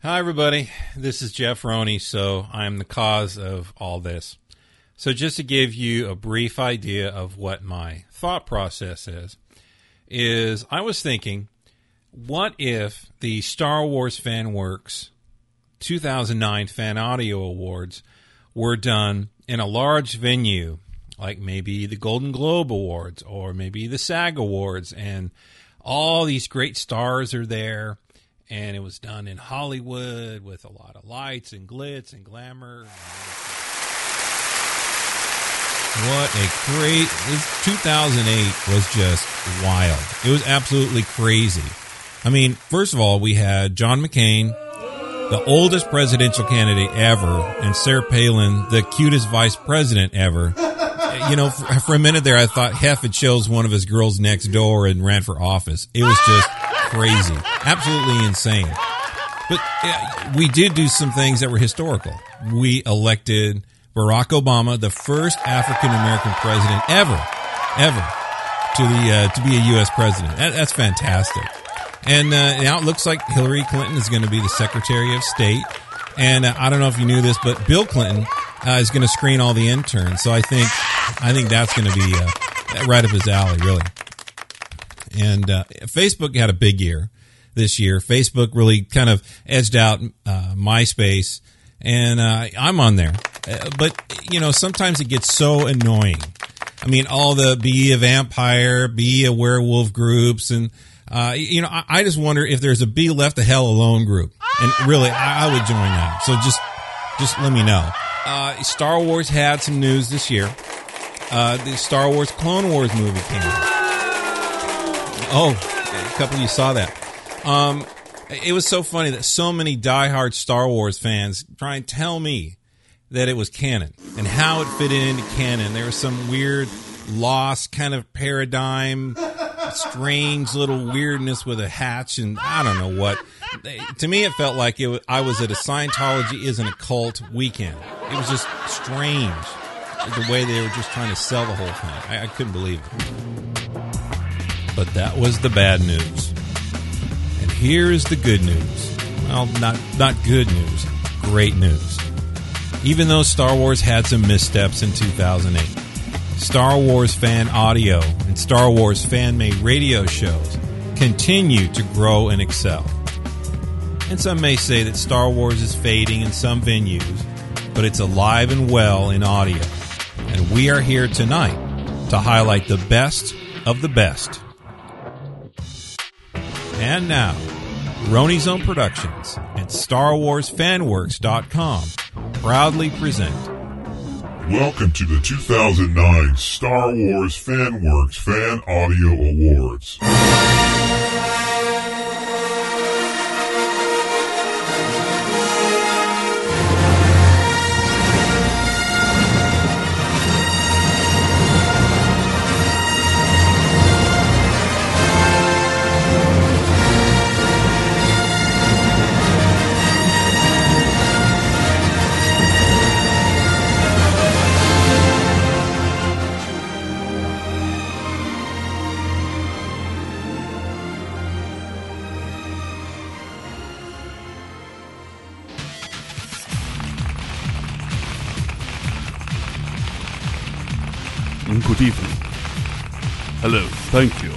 Hi, everybody. This is Jeff Roney, so I'm the cause of all this. So just to give you a brief idea of what my thought process is I was thinking, what if the Star Wars FanWorks 2009 Fan Audio Awards were done in a large venue, like maybe the Golden Globe Awards or maybe the SAG Awards, and all these great stars are there, and it was done in Hollywood with a lot of lights and glitz and glamour. What a great... 2008 was just wild. It was absolutely crazy. I mean, first of all, we had John McCain, the oldest presidential candidate ever, and Sarah Palin, the cutest vice president ever. You know, for a minute there, I thought Hef had chose one of his girls next door and ran for office. It was just crazy. Absolutely insane. But we did do some things that were historical. We elected Barack Obama, the first African-American president ever to be a U.S. president. That's fantastic. And now it looks like Hillary Clinton is going to be the Secretary of State. And I don't know if you knew this, but Bill Clinton is going to screen all the interns. So I think that's going to be right up his alley, really. And Facebook had a big year this year. Facebook really kind of edged out MySpace, and I'm on there. But, you know, sometimes it gets so annoying. I mean, all the be a vampire, be a werewolf groups, and, you know, I just wonder if there's a Be Left the Hell Alone group. And really, I would join that. So just let me know. Star Wars had some news this year. The Star Wars Clone Wars movie came out. Oh, a couple of you saw that. It was so funny that so many diehard Star Wars fans try and tell me that it was canon and how it fit into canon. There was some weird lost kind of paradigm, strange little weirdness with a hatch, and I don't know what. To me, it felt like I was at a Scientology Isn't a Cult weekend. It was just strange, the way they were just trying to sell the whole thing. I couldn't believe it. But that was the bad news. And here's the good news. Well, not good news. Great news. Even though Star Wars had some missteps in 2008, Star Wars Fan Audio and Star Wars fan-made radio shows continue to grow and excel. And some may say that Star Wars is fading in some venues, but it's alive and well in audio. And we are here tonight to highlight the best of the best. And now, Roney Zone Productions and StarWarsFanWorks.com proudly present. Welcome to the 2009 Star Wars FanWorks Fan Audio Awards. Good evening. Hello, thank you.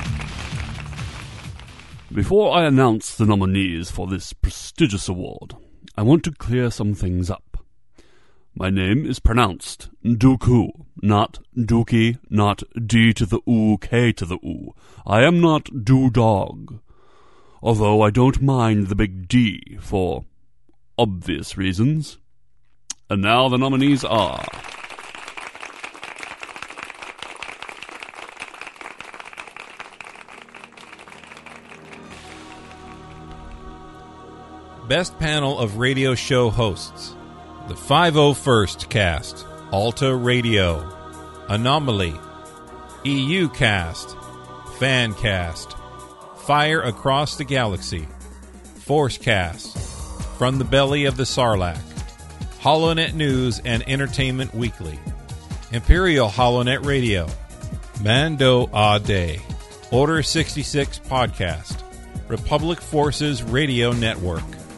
Before I announce the nominees for this prestigious award, I want to clear some things up. My name is pronounced Dooku, not Dookie, not D to the Oo, K to the Oo. I am not Doo-Dog, although I don't mind the big D for obvious reasons. And now the nominees are... Best Panel of Radio Show Hosts: The 501st Cast, Alta Radio, Anomaly, EU Cast, Fancast, Fire Across the Galaxy, Force Cast, From the Belly of the Sarlacc, HoloNet News and Entertainment Weekly, Imperial HoloNet Radio, Mando A Day, Order 66 Podcast, Republic Forces Radio Network,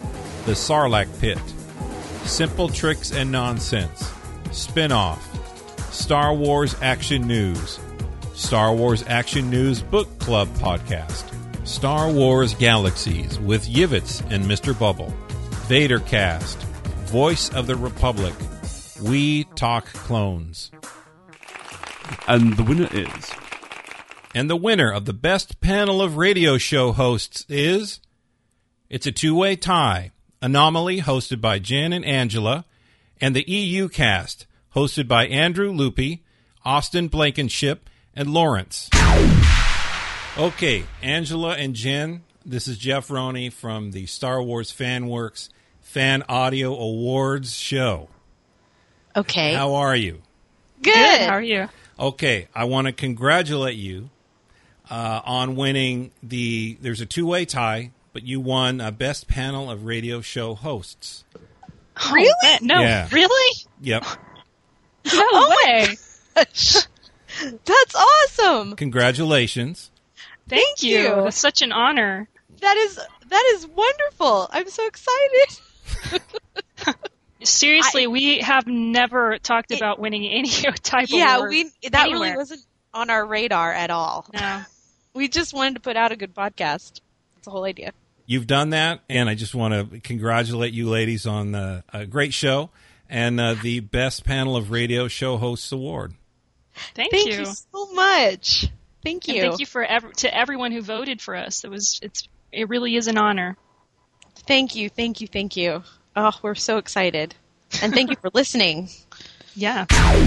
The Sarlacc Pit, Simple Tricks and Nonsense, Spin-Off, Star Wars Action News, Star Wars Action News Book Club Podcast, Star Wars Galaxies with Yivitz and Mr. Bubble, Vadercast, Voice of the Republic, We Talk Clones. And the winner is... And the winner of the best panel of radio show hosts is... It's a two-way tie. Anomaly, hosted by Jen and Angela, and the EU Cast, hosted by Andrew Loopy, Austin Blankenship, and Lawrence. Okay, Angela and Jen, this is Jeff Roney from the Star Wars FanWorks Fan Audio Awards show. Okay. How are you? Good. How are you? Okay, I want to congratulate you on winning there's a two-way tie, but you won Best Panel of Radio Show Hosts. Really? Oh, no. Yeah. Really? Yep. No way. That's awesome. Congratulations. Thank you. you. That's such an honor. That is wonderful. I'm so excited. Seriously, we have never talked about winning any type of award that anywhere. really wasn't on our radar at all. No. We just wanted to put out a good podcast. That's the whole idea. You've done that, and I just want to congratulate you ladies on a great show and the Best Panel of Radio Show Hosts Award. Thank Thank you. you so much. Thank And you. thank you to everyone who voted for us. It really is an honor. Thank you. Thank you. Thank you. Oh, we're so excited. And thank you for listening. Yeah.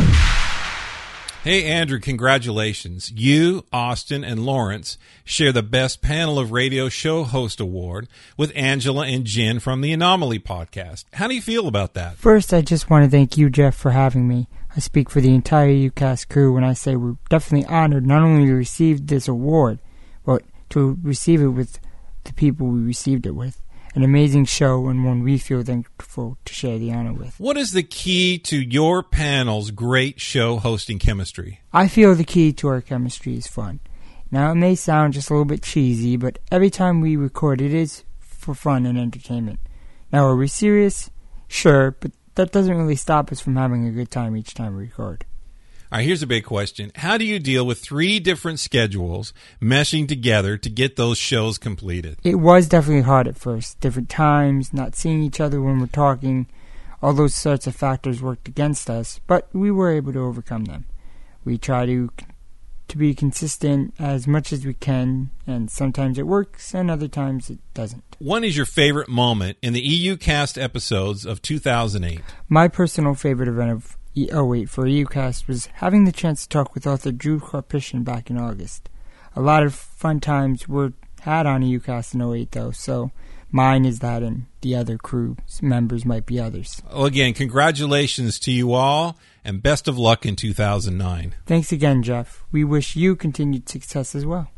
Hey, Andrew, congratulations. You, Austin, and Lawrence share the Best Panel of Radio Show Host Award with Angela and Jen from the Anomaly podcast. How do you feel about that? First, I just want to thank you, Jeff, for having me. I speak for the entire UCAST crew when I say we're definitely honored not only to receive this award, but to receive it with the people we received it with. An amazing show and one we feel thankful to share the honor with. What is the key to your panel's great show hosting chemistry? I feel the key to our chemistry is fun. Now, it may sound just a little bit cheesy, but every time we record, it is for fun and entertainment. Now, are we serious? Sure, but that doesn't really stop us from having a good time each time we record. All right, here's a big question. How do you deal with 3 different schedules meshing together to get those shows completed? It was definitely hard at first. Different times, not seeing each other when we're talking, all those sorts of factors worked against us, but we were able to overcome them. We try to be consistent as much as we can, and sometimes it works and other times it doesn't. When is your favorite moment in the EU Cast episodes of 2008? My personal favorite event of for EUCast was having the chance to talk with author Drew Karpyshyn back in August. A lot of fun times were had on EUCast in 08 though, so mine is that and the other crew members might be others. Well, again, congratulations to you all and best of luck in 2009. Thanks again, Jeff. We wish you continued success as well.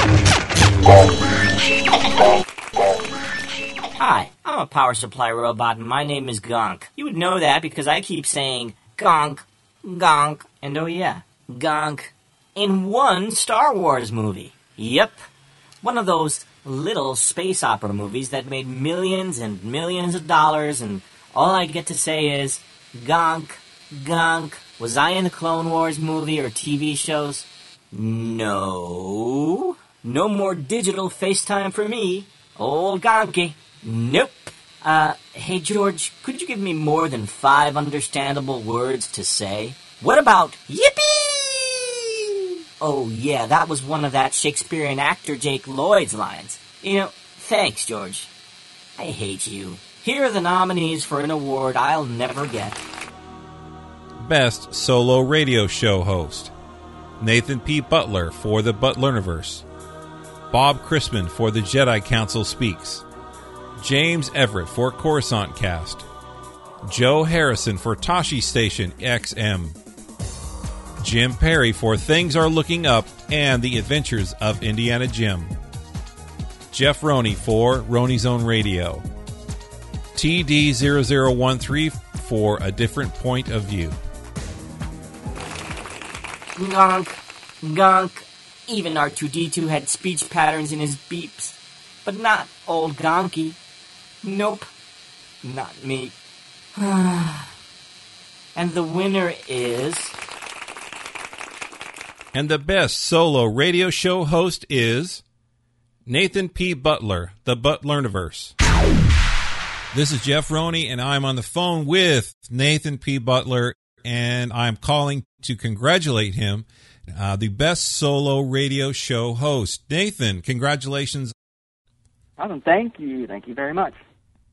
Hi, I'm a power supply robot and my name is Gonk. You would know that because I keep saying Gonk, Gonk, and oh yeah, Gonk, in one Star Wars movie. Yep, one of those little space opera movies that made millions and millions of dollars, and all I get to say is Gonk, Gonk. Was I in the Clone Wars movie or TV shows? No. No more digital FaceTime for me. Old Gonky. Nope. Hey George, could you give me more than 5 understandable words to say? What about yippee? Oh yeah, that was one of that Shakespearean actor Jake Lloyd's lines. Thanks George. I hate you. Here are the nominees for an award I'll never get. Best Solo Radio Show Host: Nathan P. Butler for the Butlerniverse, Bob Chrisman for the Jedi Council Speaks, James Everett for Coruscant Cast, Joe Harrison for Tashi Station XM, Jim Perry for Things Are Looking Up and The Adventures of Indiana Jim, Jeff Roney for Roney's Own Radio, TD0013 for A Different Point of View. Gonk, Gonk. Even R2-D2 had speech patterns in his beeps. But not old Gonky. Nope. not me. And the winner is... And the best solo radio show host is Nathan P. Butler, the Butlerniverse. This is Jeff Roney, and I'm on the phone with Nathan P. Butler, and I'm calling to congratulate him, the best solo radio show host. Nathan, congratulations. Awesome. Thank you. Thank you very much.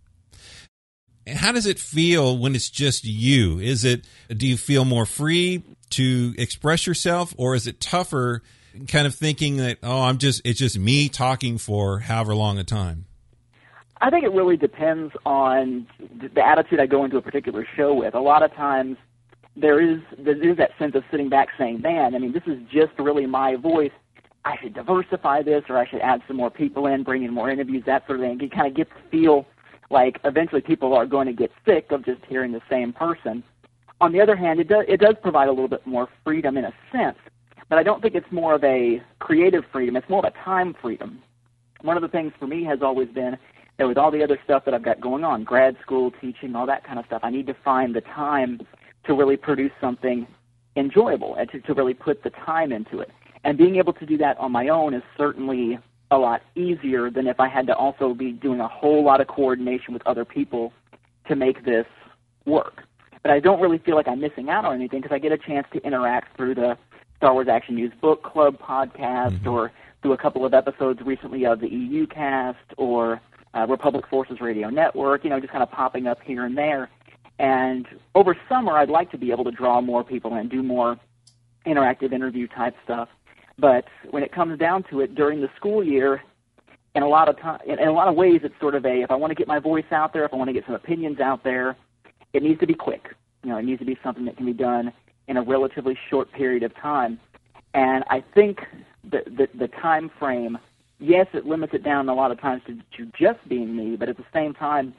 How does it feel when it's just you? Do you feel more free to express yourself, or is it tougher kind of thinking that, it's just me talking for however long a time? I think it really depends on the attitude I go into a particular show with. A lot of times there is that sense of sitting back saying, man, I mean, this is just really my voice. I should diversify this, or I should add some more people in, bring in more interviews, that sort of thing. You kind of get to feel like eventually people are going to get sick of just hearing the same person. On the other hand, it does provide a little bit more freedom in a sense, but I don't think it's more of a creative freedom. It's more of a time freedom. One of the things for me has always been that with all the other stuff that I've got going on, grad school, teaching, all that kind of stuff, I need to find the time to really produce something enjoyable and to really put the time into it. And being able to do that on my own is certainly a lot easier than if I had to also be doing a whole lot of coordination with other people to make this work. But I don't really feel like I'm missing out on anything because I get a chance to interact through the Star Wars Action News Book Club podcast or through a couple of episodes recently of the EU Cast or Republic Forces Radio Network, just kind of popping up here and there. And over summer, I'd like to be able to draw more people and do more interactive interview type stuff. But when it comes down to it, during the school year, in a lot of ways, it's sort of if I want to get my voice out there, if I want to get some opinions out there, it needs to be quick. It needs to be something that can be done in a relatively short period of time. And I think the time frame, yes, it limits it down a lot of times to just being me, but at the same time,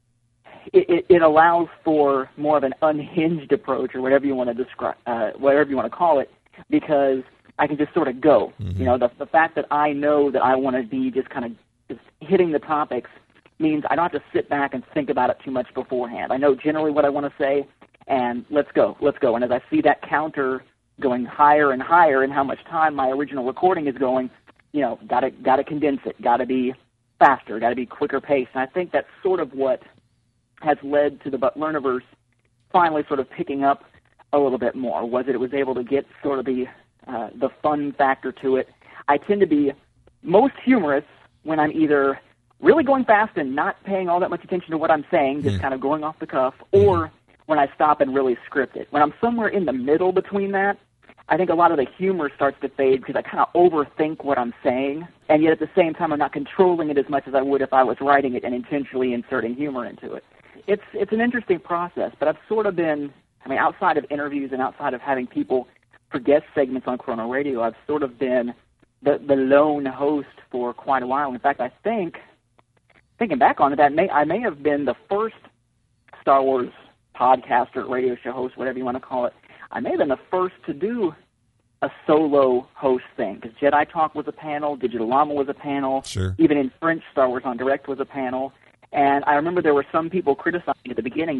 it allows for more of an unhinged approach, or whatever you want to describe, whatever you want to call it, because I can just sort of go. The fact that I know that I want to be just kind of just hitting the topics means I don't have to sit back and think about it too much beforehand. I know generally what I want to say, and let's go. And as I see that counter going higher and higher and how much time my original recording is going, got to condense it, got to be faster, got to be quicker paced. And I think that's sort of what has led to the Butlerniverse finally sort of picking up a little bit more. It was able to get sort of the fun factor to it. I tend to be most humorous when I'm either really going fast and not paying all that much attention to what I'm saying, just kind of going off the cuff, or when I stop and really script it. When I'm somewhere in the middle between that, I think a lot of the humor starts to fade because I kind of overthink what I'm saying, and yet at the same time I'm not controlling it as much as I would if I was writing it and intentionally inserting humor into it. It's an interesting process, but I've sort of been, outside of interviews and outside of having people for guest segments on Chrono Radio, I've sort of been the lone host for quite a while. In fact, I think, thinking back on it, I may have been the first Star Wars podcaster, radio show host, whatever you want to call it. I may have been the first to do a solo host thing, because Jedi Talk was a panel, Digital Llama was a panel, sure. Even in French, Star Wars on Direct was a panel. And I remember there were some people criticizing at the beginning,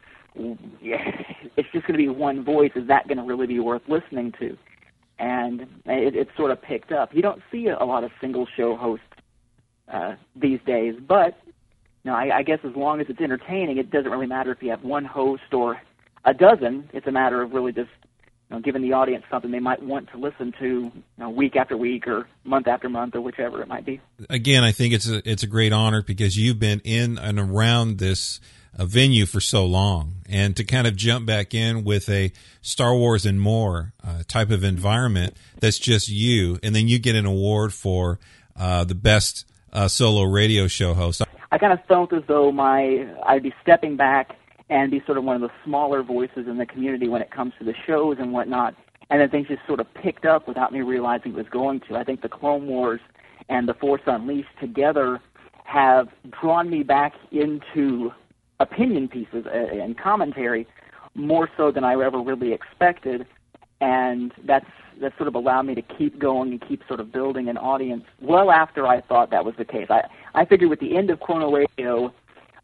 it's just going to be one voice. Is that going to really be worth listening to? And it sort of picked up. You don't see a lot of single show hosts these days, but I guess as long as it's entertaining, it doesn't really matter if you have one host or a dozen. It's a matter of really just giving the audience something they might want to listen to week after week or month after month or whichever it might be. Again, I think it's a great honor because you've been in and around this venue for so long, and to kind of jump back in with a Star Wars and more type of environment that's just you, and then you get an award for the best solo radio show host. I kind of felt as though I'd be stepping back and be sort of one of the smaller voices in the community when it comes to the shows and whatnot. And then things just sort of picked up without me realizing it was going to. I think the Clone Wars and the Force Unleashed together have drawn me back into opinion pieces and commentary more so than I ever really expected. And that's sort of allowed me to keep going and keep sort of building an audience well after I thought that was the case. I figured with the end of Chrono Radio,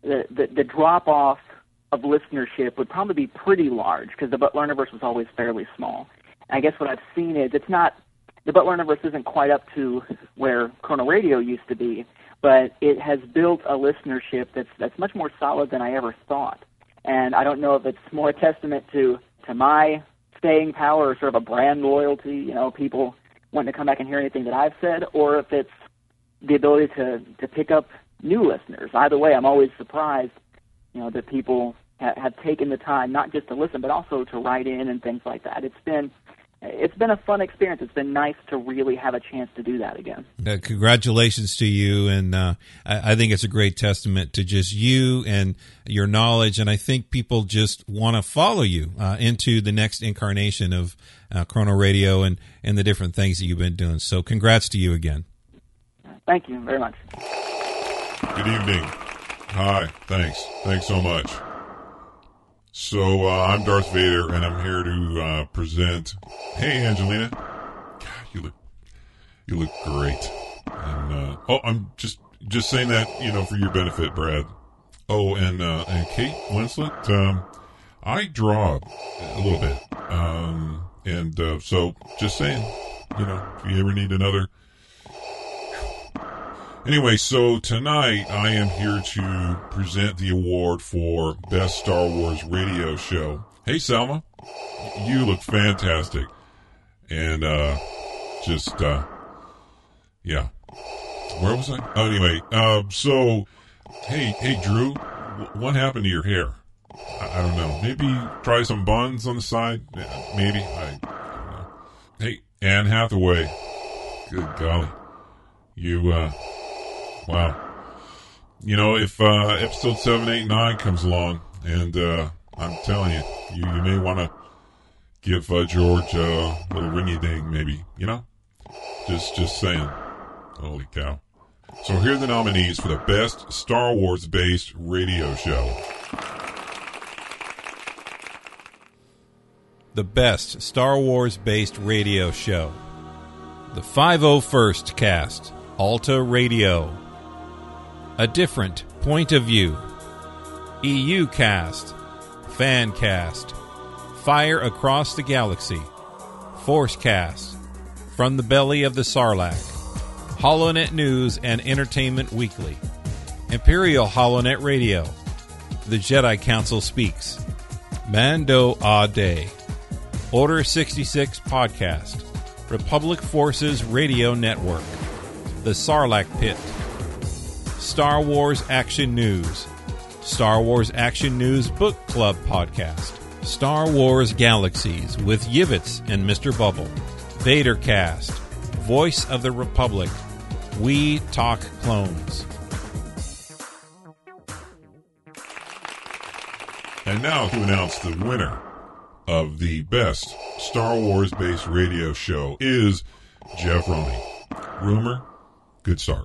the drop-off of listenership would probably be pretty large because the But Learniverse was always fairly small. And I guess what I've seen is the But Learniverse isn't quite up to where Chrono Radio used to be, but it has built a listenership that's much more solid than I ever thought. And I don't know if it's more a testament to my staying power or sort of a brand loyalty, people wanting to come back and hear anything that I've said, or if it's the ability to pick up new listeners. Either way, I'm always surprised, that people have taken the time not just to listen, but also to write in and things like that. It's been a fun experience. It's been nice to really have a chance to do that again. Congratulations to you, and I think it's a great testament to just you and your knowledge, and I think people just want to follow you into the next incarnation of Chrono Radio and the different things that you've been doing. So congrats to you again. Thank you very much. Good evening. Hi. Thanks so much. So I'm Darth Vader, and I'm here to present. Hey, Angelina. God, you look great. And I'm just saying that for your benefit, Brad. Oh, and Kate Winslet. I draw a little bit, and so just saying, if you ever need another. Anyway, so tonight I am here to present the award for Best Star Wars Radio Show. Hey, Selma, you look fantastic. And, yeah. Where was I? Oh, anyway, so, hey, Drew, what happened to your hair? I don't know. Maybe try some buns on the side? Maybe. I don't know. Hey, Anne Hathaway. Good golly. You, wow. If episode 789 comes along, and I'm telling you, you may want to give George a little ringy-ding, maybe, Just saying. Holy cow. So here are the nominees for the Best Star Wars-based radio show. The Best Star Wars-based radio show. The 501st Cast, Alta Radio. A Different Point of View, EU Cast, Fan Cast, Fire Across the Galaxy, Force Cast, From the Belly of the Sarlacc, HoloNet News and Entertainment Weekly, Imperial HoloNet Radio, The Jedi Council Speaks, Mando A Day, Order 66 Podcast, Republic Forces Radio Network, The Sarlacc Pit, Star Wars Action News, Star Wars Action News Book Club Podcast, Star Wars Galaxies with Yivitz and Mr. Bubble, Vadercast, Voice of the Republic, We Talk Clones. And now to announce the winner of the Best Star Wars-based radio show is Jeff Roney. Rumor, good start.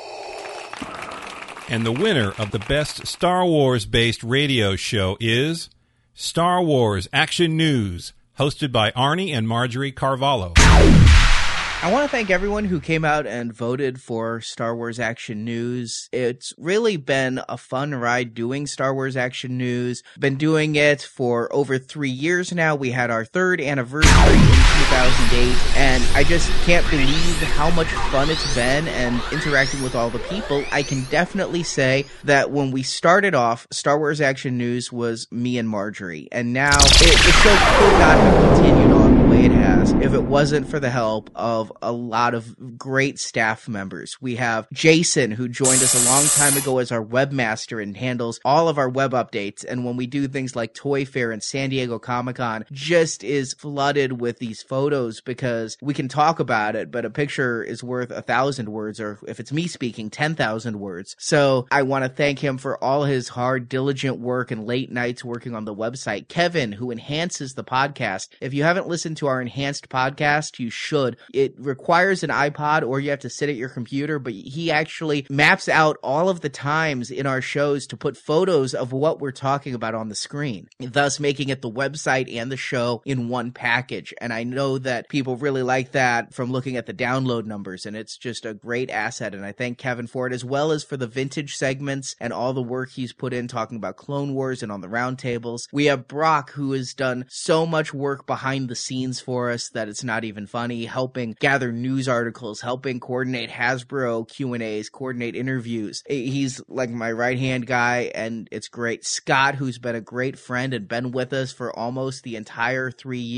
And the winner of the Best Star Wars-based radio show is Star Wars Action News, hosted by Arnie and Marjorie Carvalho. I want to thank everyone who came out and voted for Star Wars Action News. It's really been a fun ride doing Star Wars Action News. Been doing it for over 3 years now. We had our 3rd anniversary in 2008, and I just can't believe how much fun it's been and interacting with all the people. I can definitely say that when we started off, Star Wars Action News was me and Marjorie, and now it still could not have continued on the way it has if it wasn't for the help of a lot of great staff members. We have Jason, who joined us a long time ago as our webmaster and handles all of our web updates, and when we do things like Toy Fair and San Diego Comic-Con, just is flooded with these photos because we can talk about it, but a picture is worth 1,000 words, or if it's me speaking, 10,000 words. So I want to thank him for all his hard, diligent work and late nights working on the website. Kevin, who enhances the podcast. If you haven't listened to to our enhanced podcast, you should. It requires an iPod or you have to sit at your computer, but he actually maps out all of the times in our shows to put photos of what we're talking about on the screen, thus making it the website and the show in one package. And I know that people really like that from looking at the download numbers, and it's just a great asset. And I thank Kevin for it, as well as for the vintage segments and all the work he's put in talking about Clone Wars and on the roundtables. We have Brock, who has done so much work behind the scenes for us that it's not even funny, helping gather news articles, helping coordinate Hasbro Q&As, coordinate interviews. He's like my right-hand guy, and it's great. Scott, who's been a great friend and been with us for almost the entire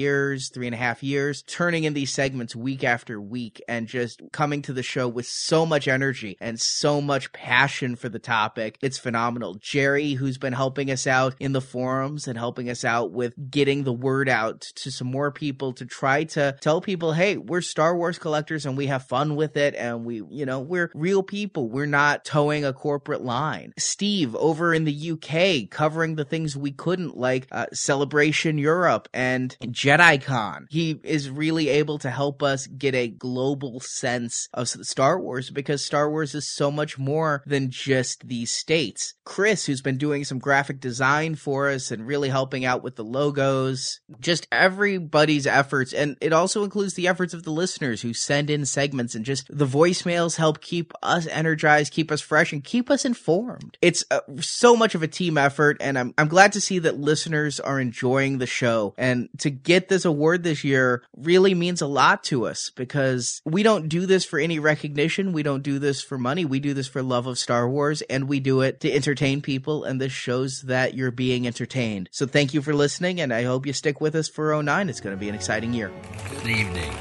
3.5 years, turning in these segments week after week and just coming to the show with so much energy and so much passion for the topic. It's phenomenal. Jerry, who's been helping us out in the forums and helping us out with getting the word out to some more people to try to tell people, hey, we're Star Wars collectors and we have fun with it, and we're real people. We're not towing a corporate line. Steve over in the UK covering the things we couldn't, like Celebration Europe and JediCon. He is really able to help us get a global sense of Star Wars, because Star Wars is so much more than just these states. Chris, who's been doing some graphic design for us and really helping out with the logos, just everybody's efforts. And it also includes the efforts of the listeners who send in segments, and just the voicemails help keep us energized, keep us fresh, and keep us informed. It's so much of a team effort, and I'm glad to see that listeners are enjoying the show. And to get this award this year really means a lot to us, because we don't do this for any recognition. We don't do this for money. We do this for love of Star Wars, and we do it to entertain people, and this shows that you're being entertained. So thank you for listening, and I hope you stick with us for 09. It's going to be an exciting year. Good evening.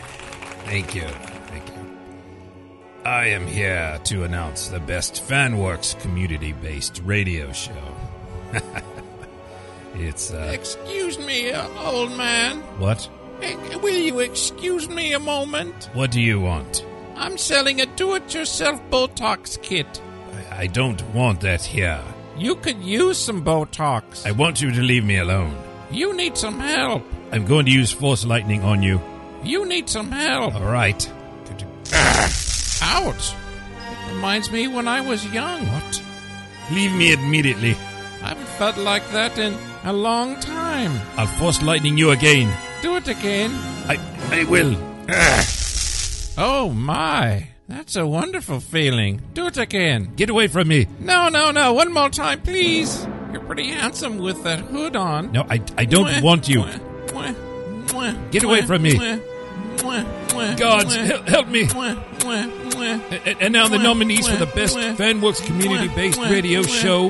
Thank you. I am here to announce the best FanWorks community-based radio show. It's, Excuse me, old man. What? Will you excuse me a moment? What do you want? I'm selling a do-it-yourself Botox kit. I don't want that here. You could use some Botox. I want you to leave me alone. You need some help. I'm going to use Force Lightning on you. You need some help. All right. Ouch. It reminds me when I was young. What? Leave me immediately. I haven't felt like that in a long time. I'll Force Lightning you again. Do it again. I will. Oh, my. That's a wonderful feeling. Do it again. Get away from me. No. One more time, please. You're pretty handsome with that hood on. No, I don't want you. Get away from me. Gods, help me. And now the nominees for the best FanWorks community-based radio show.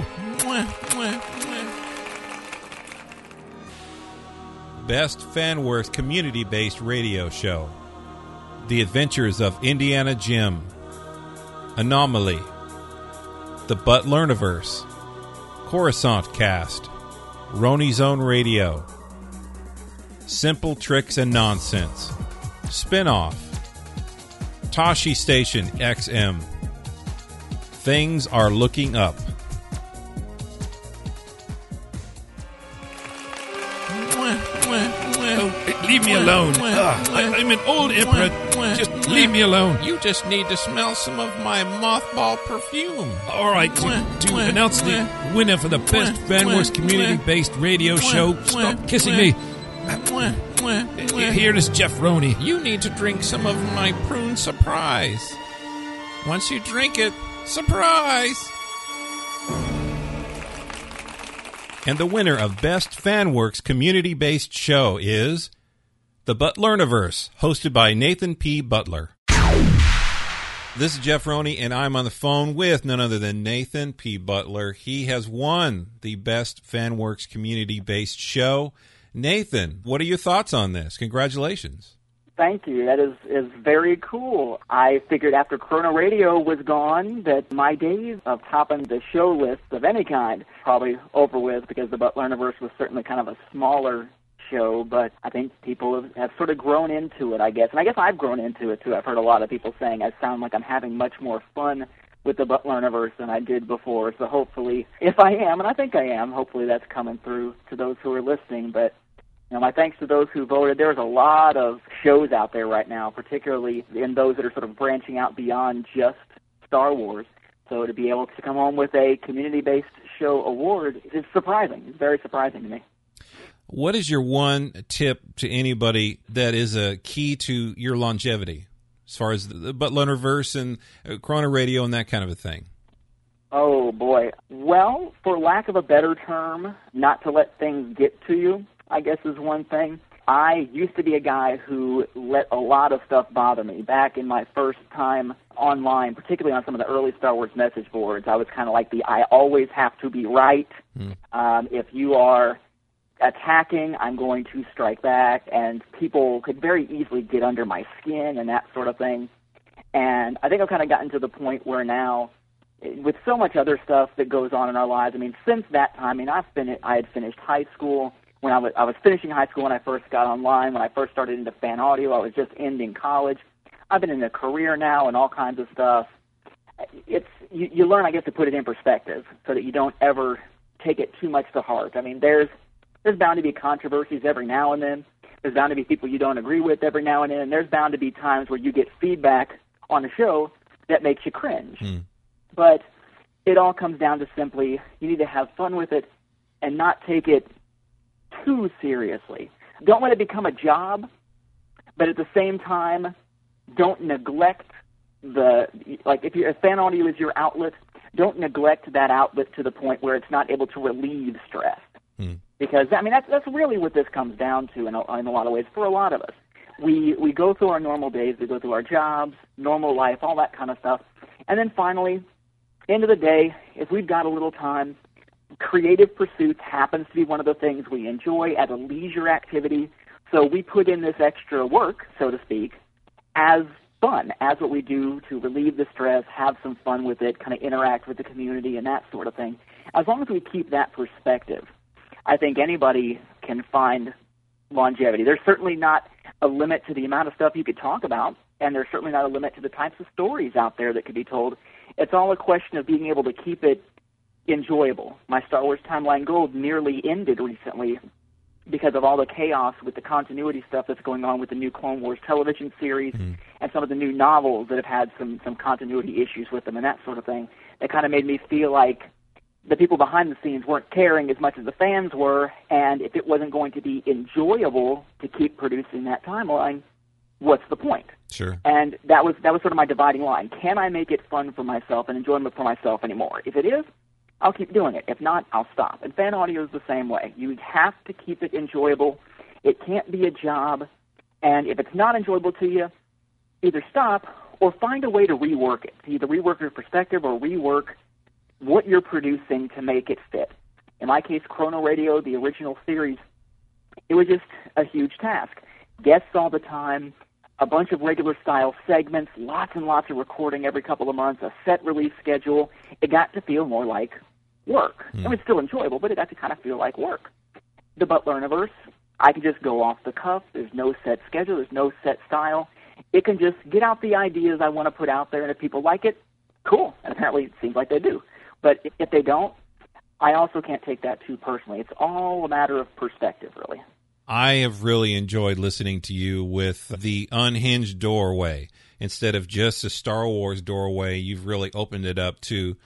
Best FanWorks community-based radio show. The Adventures of Indiana Jim. Anomaly. The Butlerniverse. Coruscant Cast. Roni's Own Radio. Simple Tricks and Nonsense. Spinoff. Tashi Station XM. Things Are Looking Up. Leave me alone. I'm an old emperor. Just leave me alone. You just need to smell some of my mothball perfume. All right, to announce the winner for the best FanWorks community-based radio show, stop kissing me. Here is Jeff Roney. You need to drink some of my prune surprise. Once you drink it, surprise! And the winner of Best FanWorks community-based show is The Butlerniverse, hosted by Nathan P. Butler. This is Jeff Roney, and I'm on the phone with none other than Nathan P. Butler. He has won the Best FanWorks community-based show. Nathan, what are your thoughts on this? Congratulations. Thank you. That is very cool. I figured after Chrono Radio was gone that my days of topping the show list of any kind probably over with, because the Butlerniverse was certainly kind of a smaller show, but I think people have sort of grown into it, I guess. And I guess I've grown into it, too. I've heard a lot of people saying I sound like I'm having much more fun with the Butlerniverse than I did before. So hopefully, if I am, and I think I am, hopefully that's coming through to those who are listening. But my thanks to those who voted. There's a lot of shows out there right now, particularly in those that are sort of branching out beyond just Star Wars. So to be able to come home with a community-based show award is surprising. It's very surprising to me. What is your one tip to anybody that is a key to your longevity as far as the Butleriverse and Corona Radio and that kind of a thing? Oh, boy. Well, for lack of a better term, not to let things get to you, I guess is one thing. I used to be a guy who let a lot of stuff bother me. Back in my first time online, particularly on some of the early Star Wars message boards, I was kind of like I always have to be right. If you are attacking, I'm going to strike back, and people could very easily get under my skin and that sort of thing. And I think I've kind of gotten to the point where now, with so much other stuff that goes on in our lives, I mean, since that time, I had finished high school. When I was finishing high school when I first got online, when I first started into fan audio, I was just ending college. I've been in a career now and all kinds of stuff. You learn, I guess, to put it in perspective so that you don't ever take it too much to heart. I mean, there's bound to be controversies every now and then. There's bound to be people you don't agree with every now and then. And there's bound to be times where you get feedback on a show that makes you cringe. But it all comes down to simply you need to have fun with it and not take it too seriously. Don't let it become a job, but at the same time, don't neglect if fan audio is your outlet, don't neglect that outlet to the point where it's not able to relieve stress. Because, I mean, that's really what this comes down to in a lot of ways for a lot of us. We go through our normal days, we go through our jobs, normal life, all that kind of stuff. And then finally, end of the day, if we've got a little time, creative pursuits happens to be one of the things we enjoy as a leisure activity. So we put in this extra work, so to speak, as fun, as what we do to relieve the stress, have some fun with it, kind of interact with the community and that sort of thing. As long as we keep that perspective, I think anybody can find longevity. There's certainly not a limit to the amount of stuff you could talk about, and there's certainly not a limit to the types of stories out there that could be told. It's all a question of being able to keep it enjoyable. My Star Wars Timeline Gold nearly ended recently because of all the chaos with the continuity stuff that's going on with the new Clone Wars television series and some of the new novels that have had some continuity issues with them and that sort of thing. It kind of made me feel like the people behind the scenes weren't caring as much as the fans were, and if it wasn't going to be enjoyable to keep producing that timeline, what's the point? Sure. And that was sort of my dividing line. Can I make it fun for myself and enjoyable for myself anymore? If it is, I'll keep doing it. If not, I'll stop. And fan audio is the same way. You have to keep it enjoyable. It can't be a job. And if it's not enjoyable to you, either stop or find a way to rework it. Either rework your perspective or rework what you're producing to make it fit. In my case, Chrono Radio, the original series, it was just a huge task. Guests all the time, a bunch of regular style segments, lots and lots of recording every couple of months, a set release schedule. It got to feel more like work. It was still enjoyable, but it got to kind of feel like work. The Butleriverse, I can just go off the cuff. There's no set schedule. There's no set style. It can just get out the ideas I want to put out there, and if people like it, cool. And apparently it seems like they do. But if they don't, I also can't take that too personally. It's all a matter of perspective, really. I have really enjoyed listening to you with the unhinged doorway. Instead of just a Star Wars doorway, you've really opened it up to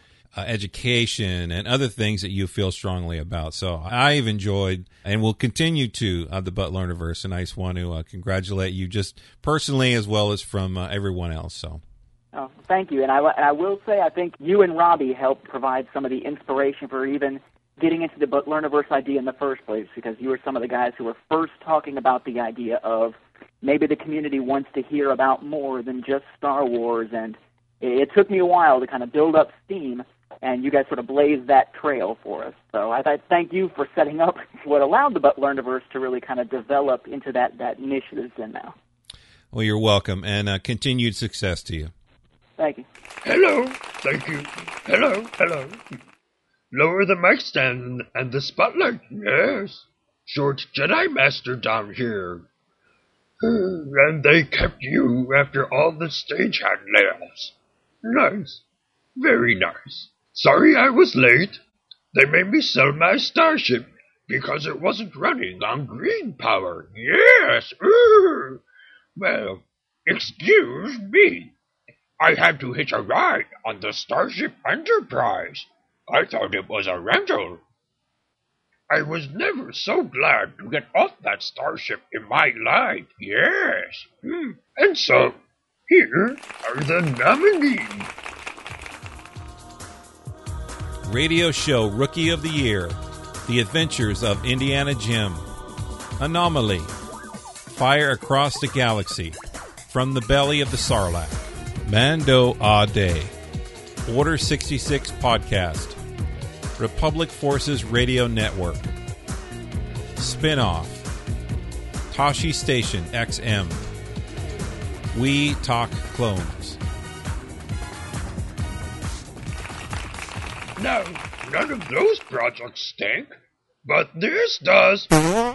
education and other things that you feel strongly about. So I've enjoyed and will continue to the Butleriverse, and I just want to congratulate you just personally as well as from everyone else. So. Oh, thank you. And I will say I think you and Robbie helped provide some of the inspiration for even getting into the Butleriverse idea in the first place, because you were some of the guys who were first talking about the idea of maybe the community wants to hear about more than just Star Wars. And it took me a while to kind of build up steam, and you guys sort of blazed that trail for us. So I thank you for setting up what allowed the Butleriverse to really kind of develop into that niche that it's in now. Well, you're welcome, and continued success to you. Thank you. Hello. Thank you. Hello. Lower the mic stand and the spotlight. Yes. Short Jedi Master down here. And they kept you after all the stagehand layoffs. Nice. Very nice. Sorry I was late. They made me sell my starship because it wasn't running on green power. Yes! Ooh. Well, excuse me. I had to hitch a ride on the Starship Enterprise. I thought it was a rental. I was never so glad to get off that starship in my life. Yes! And so, here are the nominees. Radio Show Rookie of the Year, The Adventures of Indiana Jim, Anomaly, Fire Across the Galaxy, From the Belly of the Sarlacc, Mando A Day, Order 66 Podcast, Republic Forces Radio Network, Spinoff, Tashi Station XM, We Talk Clones. No, none of those projects stink, but this does. Now,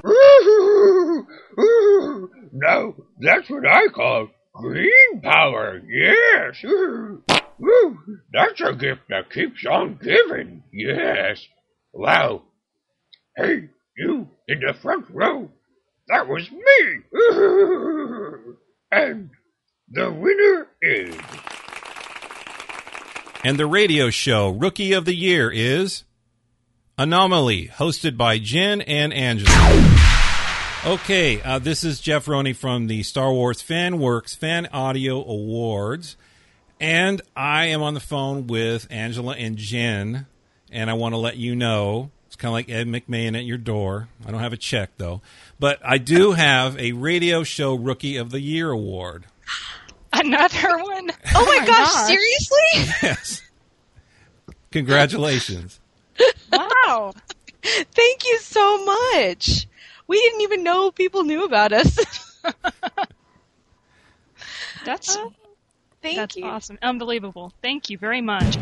that's what I call green power, yes. That's a gift that keeps on giving, yes. Wow. Hey, you in the front row, that was me. And the winner is... And the radio show Rookie of the Year is Anomaly, hosted by Jen and Angela. Okay, this is Jeff Roney from the Star Wars FanWorks Fan Audio Awards. And I am on the phone with Angela and Jen, and I want to let you know, it's kind of like Ed McMahon at your door. I don't have a check, though. But I do have a radio show Rookie of the Year award. Another one? Oh my gosh, seriously? Yes. Congratulations. Wow. Thank you so much. We didn't even know people knew about us. That's Thank you. awesome. Unbelievable. Thank you very much.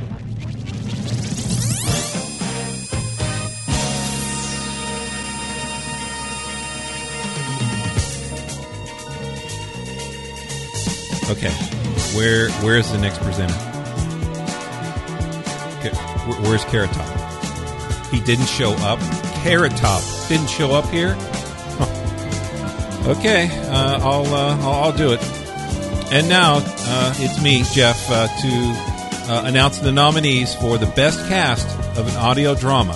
Okay, where's the next presenter? Where's Carrot Top? He didn't show up. Carrot Top didn't show up here. Huh. Okay, I'll do it. And now it's me, Jeff, to announce the nominees for the best cast of an audio drama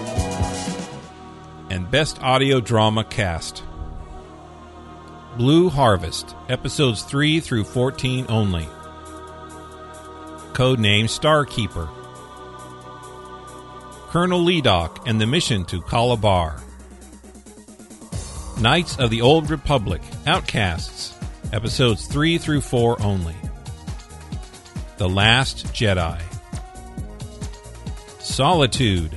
and best audio drama cast. Blue Harvest, episodes 3 through 14 only. Codename Starkeeper. Colonel Leadock and the Mission to Kalabar. Knights of the Old Republic, Outcasts, episodes 3 through 4 only. The Last Jedi. Solitude.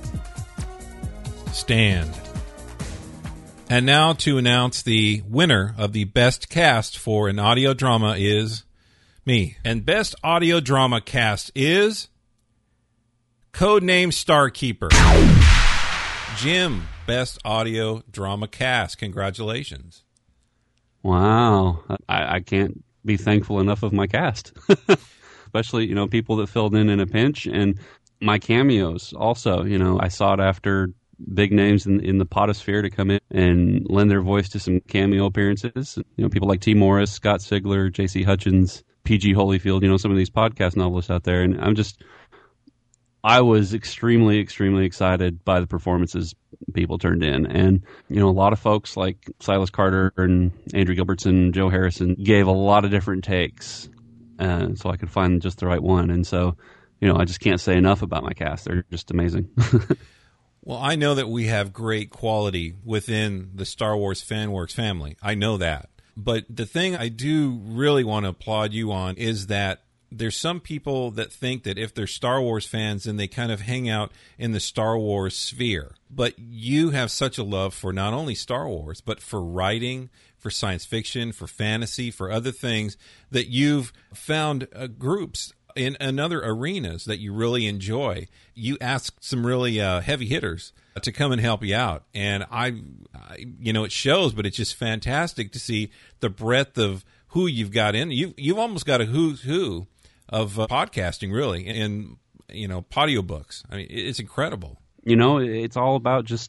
Stand. And now to announce the winner of the best cast for an audio drama is me. And best audio drama cast is Codename Starkeeper. Jim, best audio drama cast. Congratulations. Wow. I can't be thankful enough of my cast. Especially, people that filled in a pinch, and my cameos also. I sought after big names in the potosphere to come in and lend their voice to some cameo appearances. People like T. Morris, Scott Sigler, J.C. Hutchins, P.G. Holyfield, some of these podcast novelists out there. And I was extremely, extremely excited by the performances people turned in. And, a lot of folks like Silas Carter and Andrew Gilbertson, Joe Harrison gave a lot of different takes so I could find just the right one. And so, I just can't say enough about my cast. They're just amazing. Well, I know that we have great quality within the Star Wars FanWorks family. I know that. But the thing I do really want to applaud you on is that there's some people that think that if they're Star Wars fans, then they kind of hang out in the Star Wars sphere. But you have such a love for not only Star Wars, but for writing, for science fiction, for fantasy, for other things, that you've found groups in other arenas that you really enjoy. You ask some really heavy hitters to come and help you out. And I it shows, but it's just fantastic to see the breadth of who you've got in. You've almost got a who's who of podcasting, really, in, audiobooks. I mean, it's incredible. It's all about just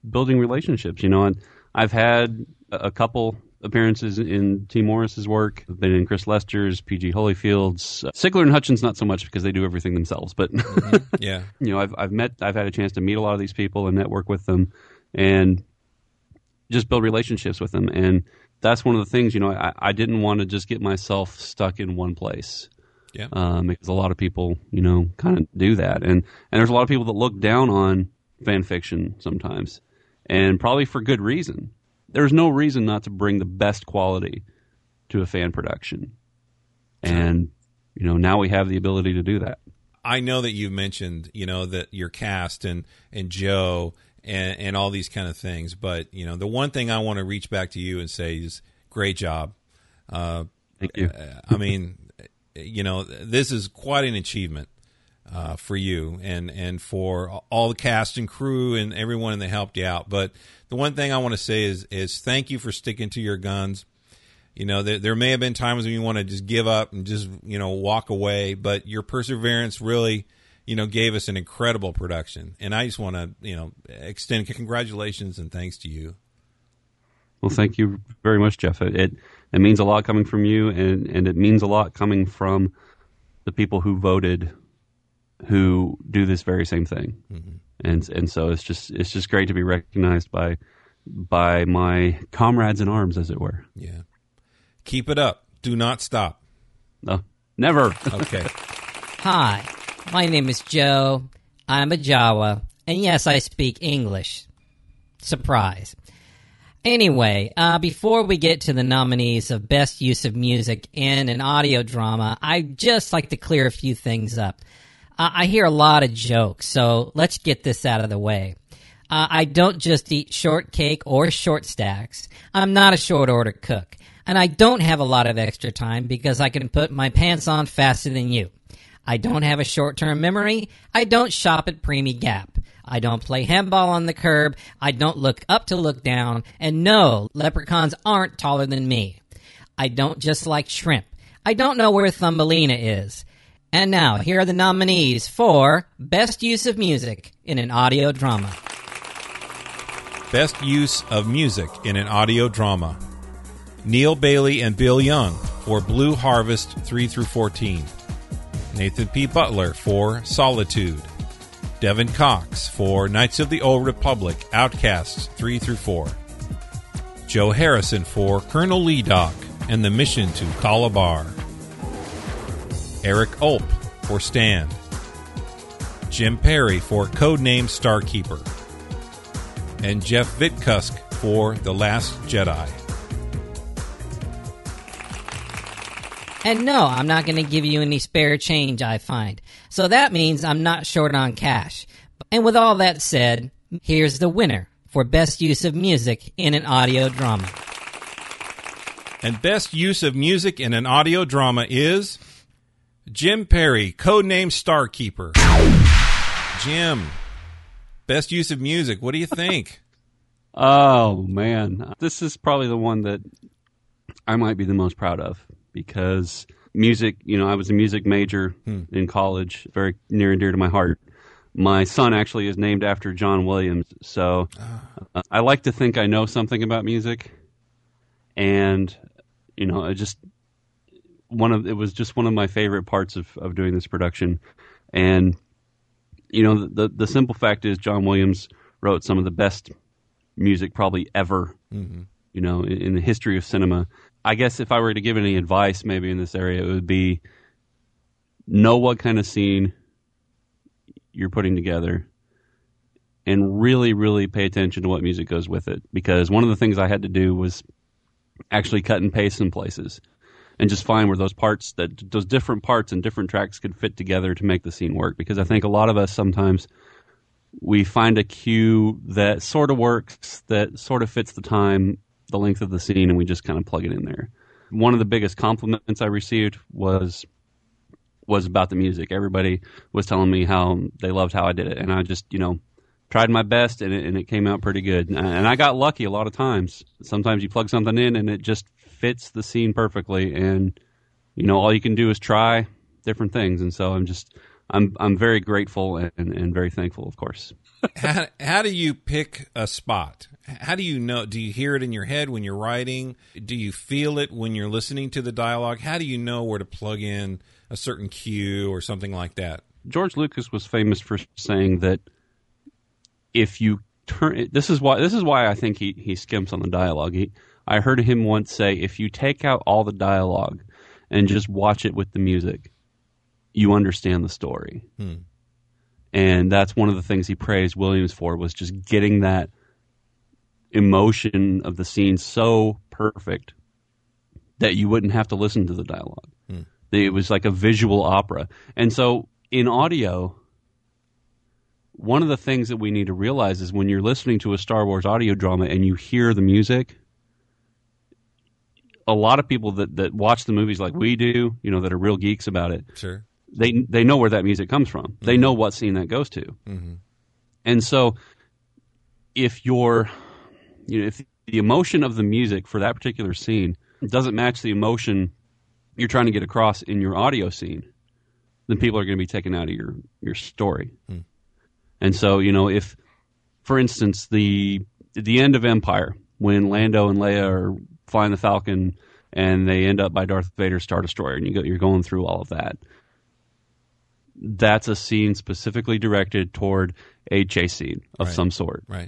building relationships, and I've had a couple appearances in T. Morris's work. I've been in Chris Lester's, P.G. Holyfield's, Sigler and Hutchins not so much because they do everything themselves, but yeah, I've had a chance to meet a lot of these people and network with them and just build relationships with them. And that's one of the things, I didn't want to just get myself stuck in one place. Yeah. Because a lot of people, kind of do that. And there's a lot of people that look down on fan fiction sometimes, and probably for good reason. There's no reason not to bring the best quality to a fan production. And, now we have the ability to do that. I know that you mentioned, that your cast and Joe and all these kind of things. But, the one thing I want to reach back to you and say is great job. Thank you. I mean, this is quite an achievement for you and for all the cast and crew and everyone that helped you out. But the one thing I want to say is thank you for sticking to your guns. There may have been times when you want to just give up and just, walk away, but your perseverance really, gave us an incredible production. And I just want to, extend congratulations and thanks to you. Well, thank you very much, Jeff. It means a lot coming from you, and it means a lot coming from the people who voted, who do this very same thing. Mm-hmm. And so it's just great to be recognized by my comrades in arms, as it were. Yeah. Keep it up. Do not stop. No, never. Okay. Hi, my name is Joe. I'm a Jawa, and yes, I speak English. Surprise. Anyway, before we get to the nominees of Best Use of Music in an Audio Drama, I'd just like to clear a few things up. I hear a lot of jokes, so let's get this out of the way. I don't just eat shortcake or short stacks. I'm not a short order cook. And I don't have a lot of extra time because I can put my pants on faster than you. I don't have a short-term memory. I don't shop at Preemie Gap. I don't play handball on the curb. I don't look up to look down. And no, leprechauns aren't taller than me. I don't just like shrimp. I don't know where Thumbelina is. And now, here are the nominees for Best Use of Music in an Audio Drama. Best Use of Music in an Audio Drama. Neil Bailey and Bill Young for Blue Harvest 3-14. Nathan P. Butler for Solitude. Devin Cox for Knights of the Old Republic, Outcasts 3-4. Joe Harrison for Colonel Lee Doc and the Mission to Calabar. Eric Ulp for Stand. Jim Perry for Codename Starkeeper. And Jeff Vitkusk for The Last Jedi. And no, I'm not going to give you any spare change, I find. So that means I'm not short on cash. And with all that said, here's the winner for Best Use of Music in an Audio Drama. And Best Use of Music in an Audio Drama is Jim Perry, Codename Starkeeper. Jim, Best Use of Music, what do you think? Oh, man. This is probably the one that I might be the most proud of. Because music, I was a music major in college, very near and dear to my heart. My son actually is named after John Williams, so I like to think I know something about music. And, it was just one of my favorite parts of doing this production. And, the simple fact is John Williams wrote some of the best music probably ever, in the history of cinema. I guess if I were to give any advice maybe in this area, it would be know what kind of scene you're putting together and really, really pay attention to what music goes with it. Because one of the things I had to do was actually cut and paste some places and just find where those different parts and different tracks could fit together to make the scene work. Because I think a lot of us sometimes we find a cue that sort of works, that sort of fits the time, the length of the scene, and we just kind of plug it in there. One of the biggest compliments I received was about the music. Everybody was telling me how they loved how I did it, and I just, tried my best, and it came out pretty good. And I got lucky a lot of times. Sometimes you plug something in, and it just fits the scene perfectly, and, all you can do is try different things. And so I'm very grateful and very thankful, of course. How do you pick a spot? How do you know? Do you hear it in your head when you're writing? Do you feel it when you're listening to the dialogue? How do you know where to plug in a certain cue or something like that? George Lucas was famous for saying that if you turn, this is why I think he skimps on the dialogue. I heard him once say, if you take out all the dialogue and just watch it with the music, you understand the story. And that's one of the things he praised Williams for, was just getting that emotion of the scene so perfect that you wouldn't have to listen to the dialogue. It was like a visual opera. And so in audio, one of the things that we need to realize is when you're listening to a Star Wars audio drama and you hear the music, a lot of people that watch the movies like we do, that are real geeks about it, sure, they know where that music comes from. They know what scene that goes to. And so if if the emotion of the music for that particular scene doesn't match the emotion you're trying to get across in your audio scene, then people are going to be taken out of your story. And so, if, for instance, the end of Empire, when Lando and Leia are flying the Falcon and they end up by Darth Vader's Star Destroyer, and you're going through all of that, that's a scene specifically directed toward a chase scene of some sort. Right.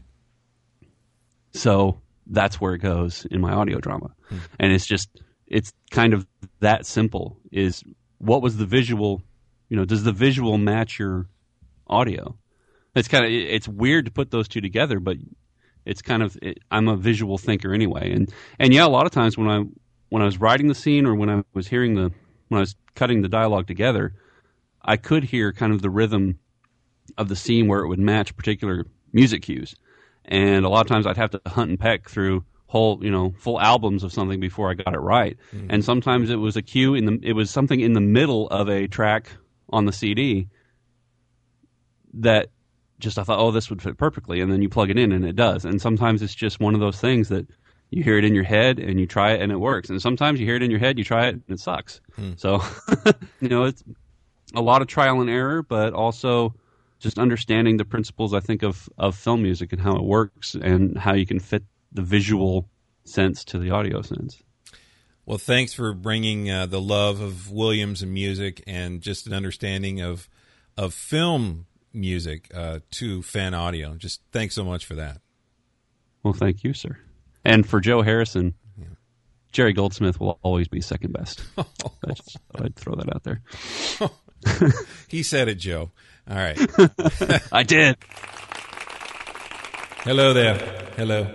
So that's where it goes in my audio drama. And it's kind of that simple, is what was the visual, does the visual match your audio? It's weird to put those two together, but it's I'm a visual thinker anyway. And yeah, a lot of times when I was writing the scene, or when I was cutting the dialogue together, I could hear kind of the rhythm of the scene where it would match particular music cues. And a lot of times I'd have to hunt and peck through full albums of something before I got it right. And sometimes it was a cue it was something in the middle of a track on the CD that I thought, oh, this would fit perfectly, and then you plug it in and it does. And sometimes it's just one of those things that you hear it in your head and you try it and it works. And sometimes you hear it in your head, you try it and it sucks. So, it's a lot of trial and error, but also just understanding the principles, I think, of film music and how it works and how you can fit the visual sense to the audio sense. Well, thanks for bringing the love of Williams and music and just an understanding of film music to fan audio. Just thanks so much for that. Well, thank you, sir. And for Joe Harrison, Jerry Goldsmith will always be second best. I'd throw that out there. He said it, Joe. All right. I did. Hello there. Hello.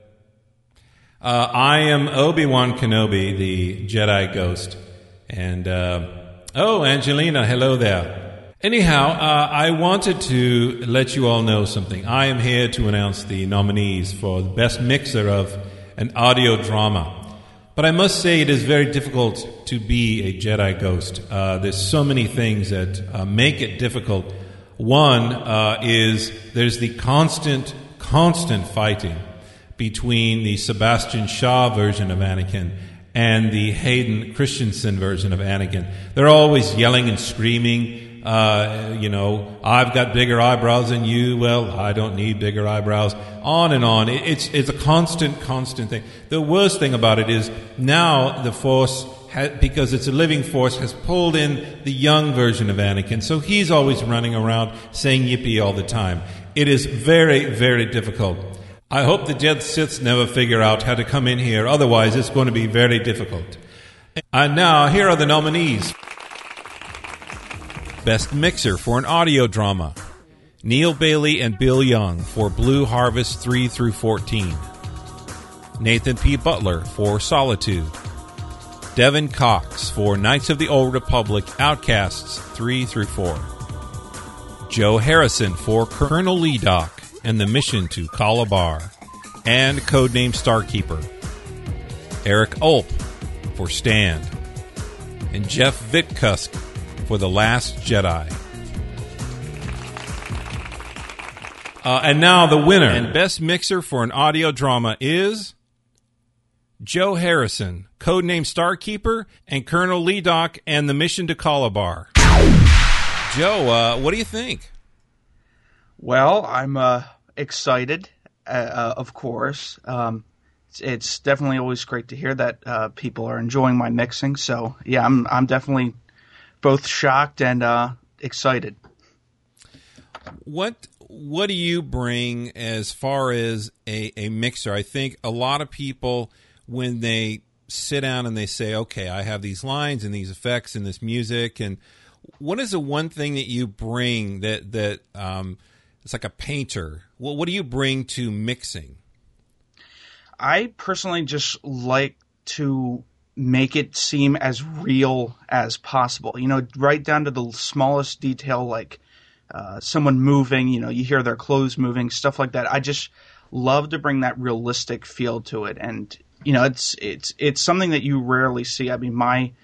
I am Obi-Wan Kenobi, the Jedi Ghost. And, Angelina, hello there. Anyhow, I wanted to let you all know something. I am here to announce the nominees for the Best Mixer of an Audio Drama. But I must say it is very difficult to be a Jedi Ghost. There's so many things that make it difficult. One is there's the constant fighting between the Sebastian Shaw version of Anakin and the Hayden Christensen version of Anakin. They're always yelling and screaming. I've got bigger eyebrows than you. Well, I don't need bigger eyebrows. On and on. It's a constant thing. The worst thing about it is now the Force, because it's a living Force, has pulled in the young version of Anakin. So he's always running around saying yippee all the time. It is very, very difficult. I hope the Jedi Siths never figure out how to come in here. Otherwise, it's going to be very difficult. And now, here are the nominees. Best Mixer for an Audio Drama. Neil Bailey and Bill Young for Blue Harvest 3 through 14. Nathan P. Butler for Solitude. Devin Cox for Knights of the Old Republic Outcasts 3 through 4. Joe Harrison for Colonel Leadock and the Mission to Kalabar, and Codename Starkeeper. Eric Ulp for Stand, and Jeff Vitkusk for The Last Jedi. And now the winner and best mixer for an audio drama is Joe Harrison, Codename Starkeeper, and Colonel Leadock and the Mission to Kalabar. Joe, what do you think? Well, I'm excited, of course. It's definitely always great to hear that people are enjoying my mixing. So, yeah, I'm definitely both shocked and excited. What do you bring as far as a mixer? I think a lot of people, when they sit down and they say, okay, I have these lines and these effects and this music, and what is the one thing that you bring that it's like a painter? What do you bring to mixing? I personally just like to make it seem as real as possible. You know, right down to the smallest detail, like someone moving, you know, you hear their clothes moving, stuff like that. I just love to bring that realistic feel to it. And, you know, it's something that you rarely see. I mean,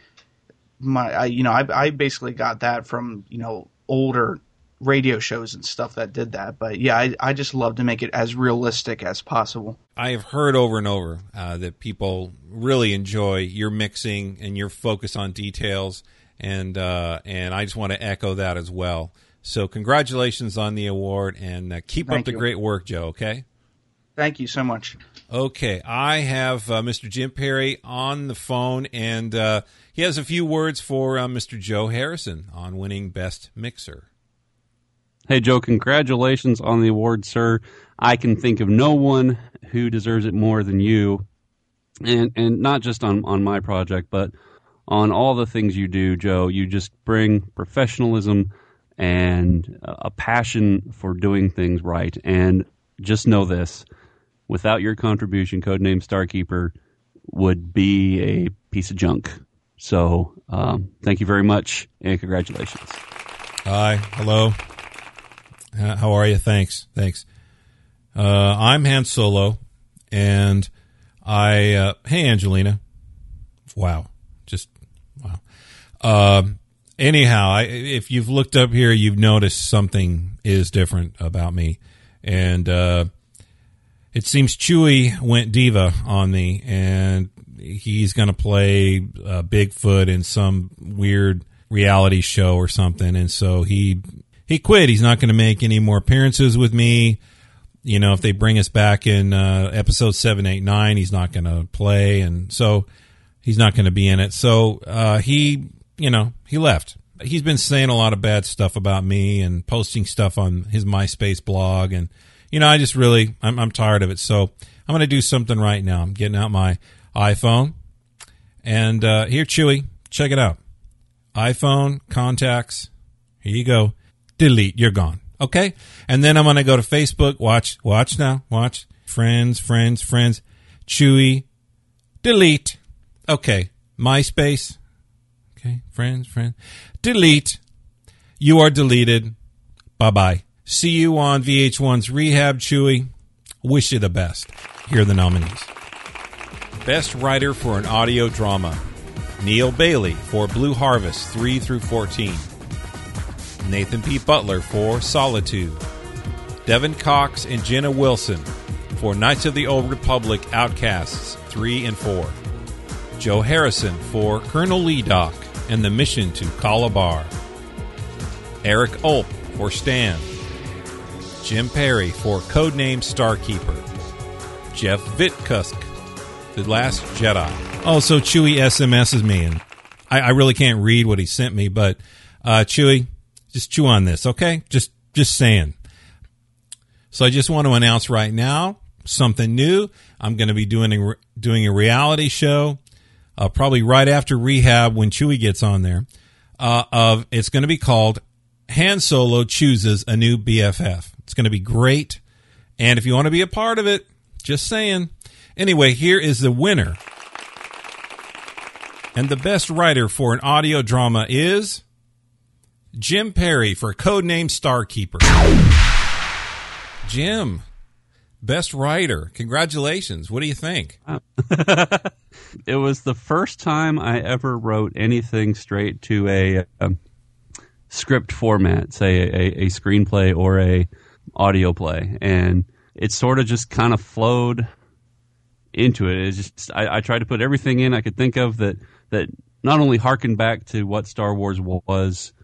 I basically got that from, you know, older radio shows and stuff that did that. But yeah, I just love to make it as realistic as possible. I have heard over and over that people really enjoy your mixing and your focus on details, and I just want to echo that as well. So congratulations on the award, and keep up the great work, Joe, okay? Thank you so much. Okay, I have Mr. Jim Perry on the phone, and he has a few words for Mr. Joe Harrison on winning Best Mixer. Hey, Joe, congratulations on the award, sir. I can think of no one who deserves it more than you, and not just on my project, but on all the things you do, Joe. You just bring professionalism and a passion for doing things right. And just know this, without your contribution, Codename Starkeeper would be a piece of junk. So thank you very much, and congratulations. Hi, hello. How are you? Thanks. I'm Han Solo, and hey, Angelina. Wow. Anyhow, if you've looked up here, you've noticed something is different about me. And it seems Chewie went diva on me, and he's going to play Bigfoot in some weird reality show or something. And so he quit. He's not going to make any more appearances with me. You know, if they bring us back in episode 7, 8, 9, he's not going to play. And so he's not going to be in it. So he left. He's been saying a lot of bad stuff about me and posting stuff on his MySpace blog. And, you know, I'm tired of it. So I'm going to do something right now. I'm getting out my iPhone. And here, Chewie, check it out. iPhone, contacts. Here you go. Delete. You're gone. Okay? And then I'm going to go to Facebook. Watch now. Watch. Friends. Chewie. Delete. Okay. MySpace. Okay. Friends. Delete. You are deleted. Bye-bye. See you on VH1's Rehab, Chewie. Wish you the best. Here are the nominees. Best Writer for an Audio Drama. Neil Bailey for Blue Harvest 3 through 14. Nathan P. Butler for Solitude. Devin Cox and Jenna Wilson for Knights of the Old Republic Outcasts 3 and 4. Joe Harrison for Colonel Lee Doc and the Mission to Calabar. Eric Ulp for Stan. Jim Perry for Codename Starkeeper. Jeff Vitkusk, The Last Jedi. Oh, so Chewie SMS's me, and I really can't read what he sent me, but Chewie, just chew on this, okay? Just saying. So I just want to announce right now something new. I'm going to be doing a reality show, probably right after Rehab when Chewie gets on there. It's going to be called Han Solo Chooses a New BFF. It's going to be great, and if you want to be a part of it, just saying. Anyway, here is the winner. And the best writer for an audio drama is Jim Perry for Codename Starkeeper. Jim, best writer. Congratulations. What do you think? It was the first time I ever wrote anything straight to a script format, say a screenplay or a audio play, and it sort of just kind of flowed into it. It's just I tried to put everything in I could think of that not only harkened back to what Star Wars was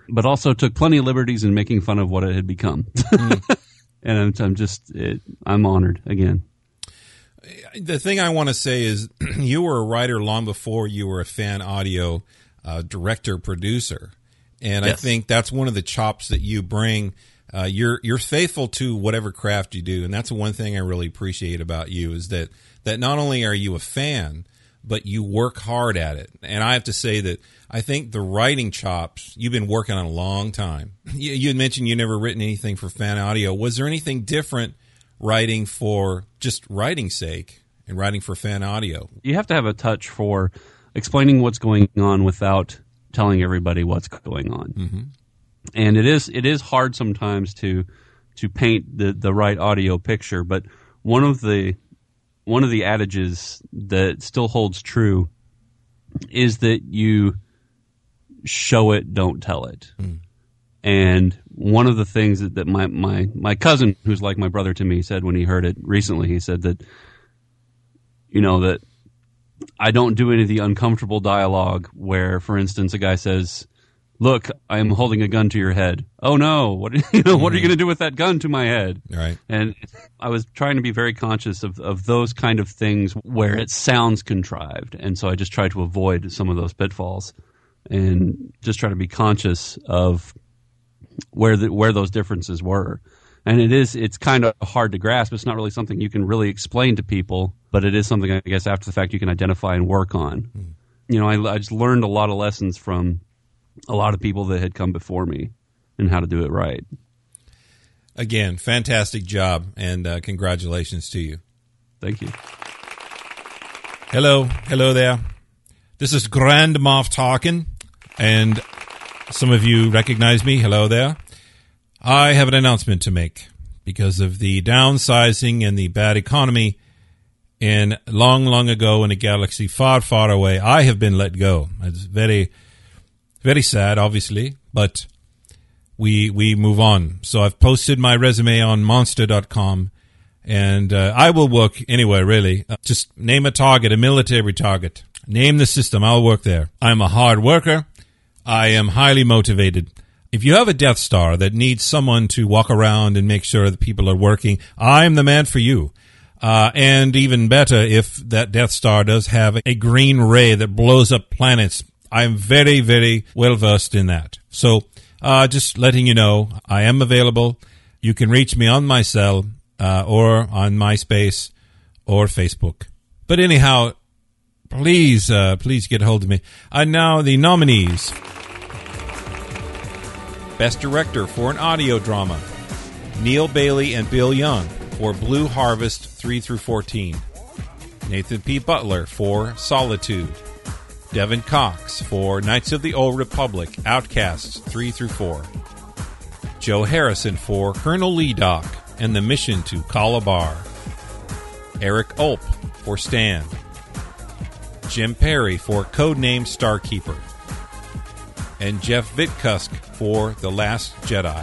but also took plenty of liberties in making fun of what it had become. And I'm honored again. The thing I want to say is you were a writer long before you were a fan audio director, producer. And yes. I think that's one of the chops that you bring. You're faithful to whatever craft you do. And that's one thing I really appreciate about you is that not only are you a fan, but you work hard at it. And I have to say that I think the writing chops, you've been working on a long time. You had mentioned you never written anything for fan audio. Was there anything different writing for just writing's sake and writing for fan audio? You have to have a touch for explaining what's going on without telling everybody what's going on. Mm-hmm. And it is hard sometimes to paint the right audio picture, but one of the adages that still holds true is that you show it, don't tell it. Mm. And one of the things that my cousin, who's like my brother to me, said when he heard it recently, he said that, that I don't do any of the uncomfortable dialogue where, for instance, a guy says, "Look, I'm holding a gun to your head." Oh no! What what are you going to do with that gun to my head? Right. And I was trying to be very conscious of those kind of things where it sounds contrived, and so I just tried to avoid some of those pitfalls and just try to be conscious of where those differences were. And it's kind of hard to grasp. It's not really something you can really explain to people, but it is something, I guess, after the fact you can identify and work on. Mm. I just learned a lot of lessons from a lot of people that had come before me and how to do it right. Again, fantastic job, and congratulations to you. Thank you. Hello there. This is Grand Moff talking, and some of you recognize me. Hello there. I have an announcement to make. Because of the downsizing and the bad economy in long ago in a galaxy far, far away, I have been let go. It's very, very sad, obviously, but we move on. So I've posted my resume on monster.com, and I will work anywhere, really. Just name a target, a military target. Name the system. I'll work there. I'm a hard worker. I am highly motivated. If you have a Death Star that needs someone to walk around and make sure that people are working, I'm the man for you. And even better, if that Death Star does have a green ray that blows up planets, I'm very, very well versed in that. So just letting you know, I am available. You can reach me on my cell or on MySpace or Facebook. But anyhow, please get a hold of me. And now the nominees. Best Director for an Audio Drama, Neil Bailey and Bill Young for Blue Harvest 3-14. Nathan P. Butler for Solitude. Devin Cox for Knights of the Old Republic, Outcasts 3-4. Joe Harrison for Colonel Lee Doc and the Mission to Calabar. Eric Ulp for Stand. Jim Perry for Codename Starkeeper. And Jeff Vitkusk for The Last Jedi.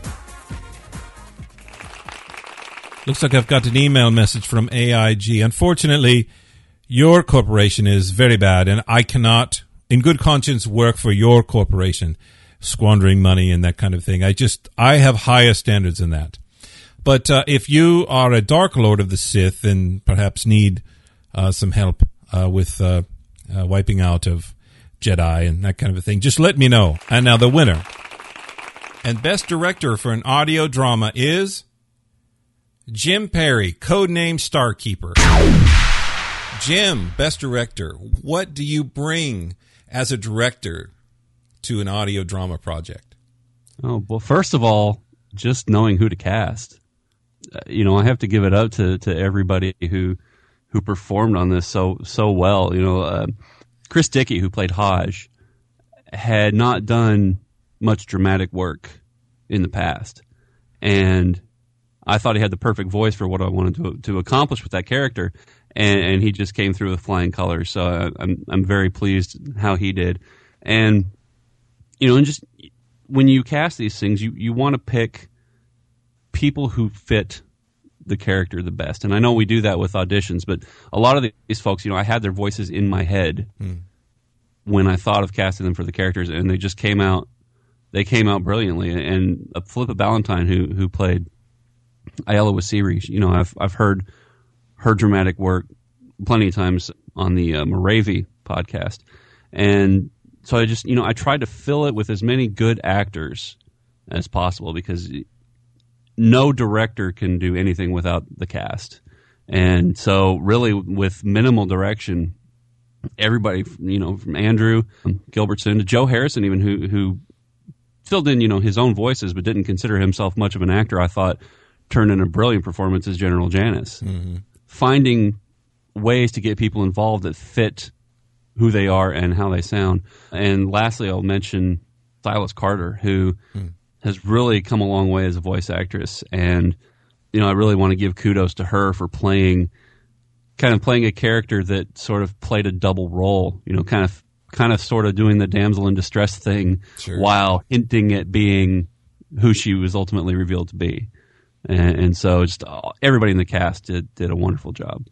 Looks like I've got an email message from AIG. Unfortunately, your corporation is very bad, and I cannot, in good conscience, work for your corporation, squandering money and that kind of thing. I have higher standards than that. But if you are a Dark Lord of the Sith and perhaps need some help with wiping out of Jedi and that kind of a thing, just let me know. And now the winner and Best Director for an Audio Drama is Jim Perry, Codename Starkeeper. Jim, Best Director, what do you bring as a director to an audio drama project? Oh, well, first of all, just knowing who to cast. I have to give it up to everybody who performed on this so well. Chris Dickey, who played Hodge, had not done much dramatic work in the past. And I thought he had the perfect voice for what I wanted to accomplish with that character. And he just came through with flying colors. So I'm very pleased how he did. And, and just when you cast these things, you want to pick people who fit the character the best. And I know we do that with auditions, but a lot of these folks, I had their voices in my head when I thought of casting them for the characters, and they just came out they came out brilliantly. And Philippa Ballantyne, who played Aela Wasiri, you know, I've heard her dramatic work plenty of times on the Moravi podcast, and so I just, you know, I tried to fill it with as many good actors as possible, because no director can do anything without the cast. And so really with minimal direction, everybody, you know, from Andrew Gilbertson to Joe Harrison, even who filled in, you know, his own voices but didn't consider himself much of an actor, I thought turned in a brilliant performance as General Janice. Mm-hmm. Finding ways to get people involved that fit who they are and how they sound. And lastly, I'll mention Silas Carter, who has really come a long way as a voice actress. And, you know, I really want to give kudos to her for playing a character that sort of played a double role, you know, kind of sort of doing the damsel in distress thing, sure, while hinting at being who she was ultimately revealed to be. And so just everybody in the cast did a wonderful job.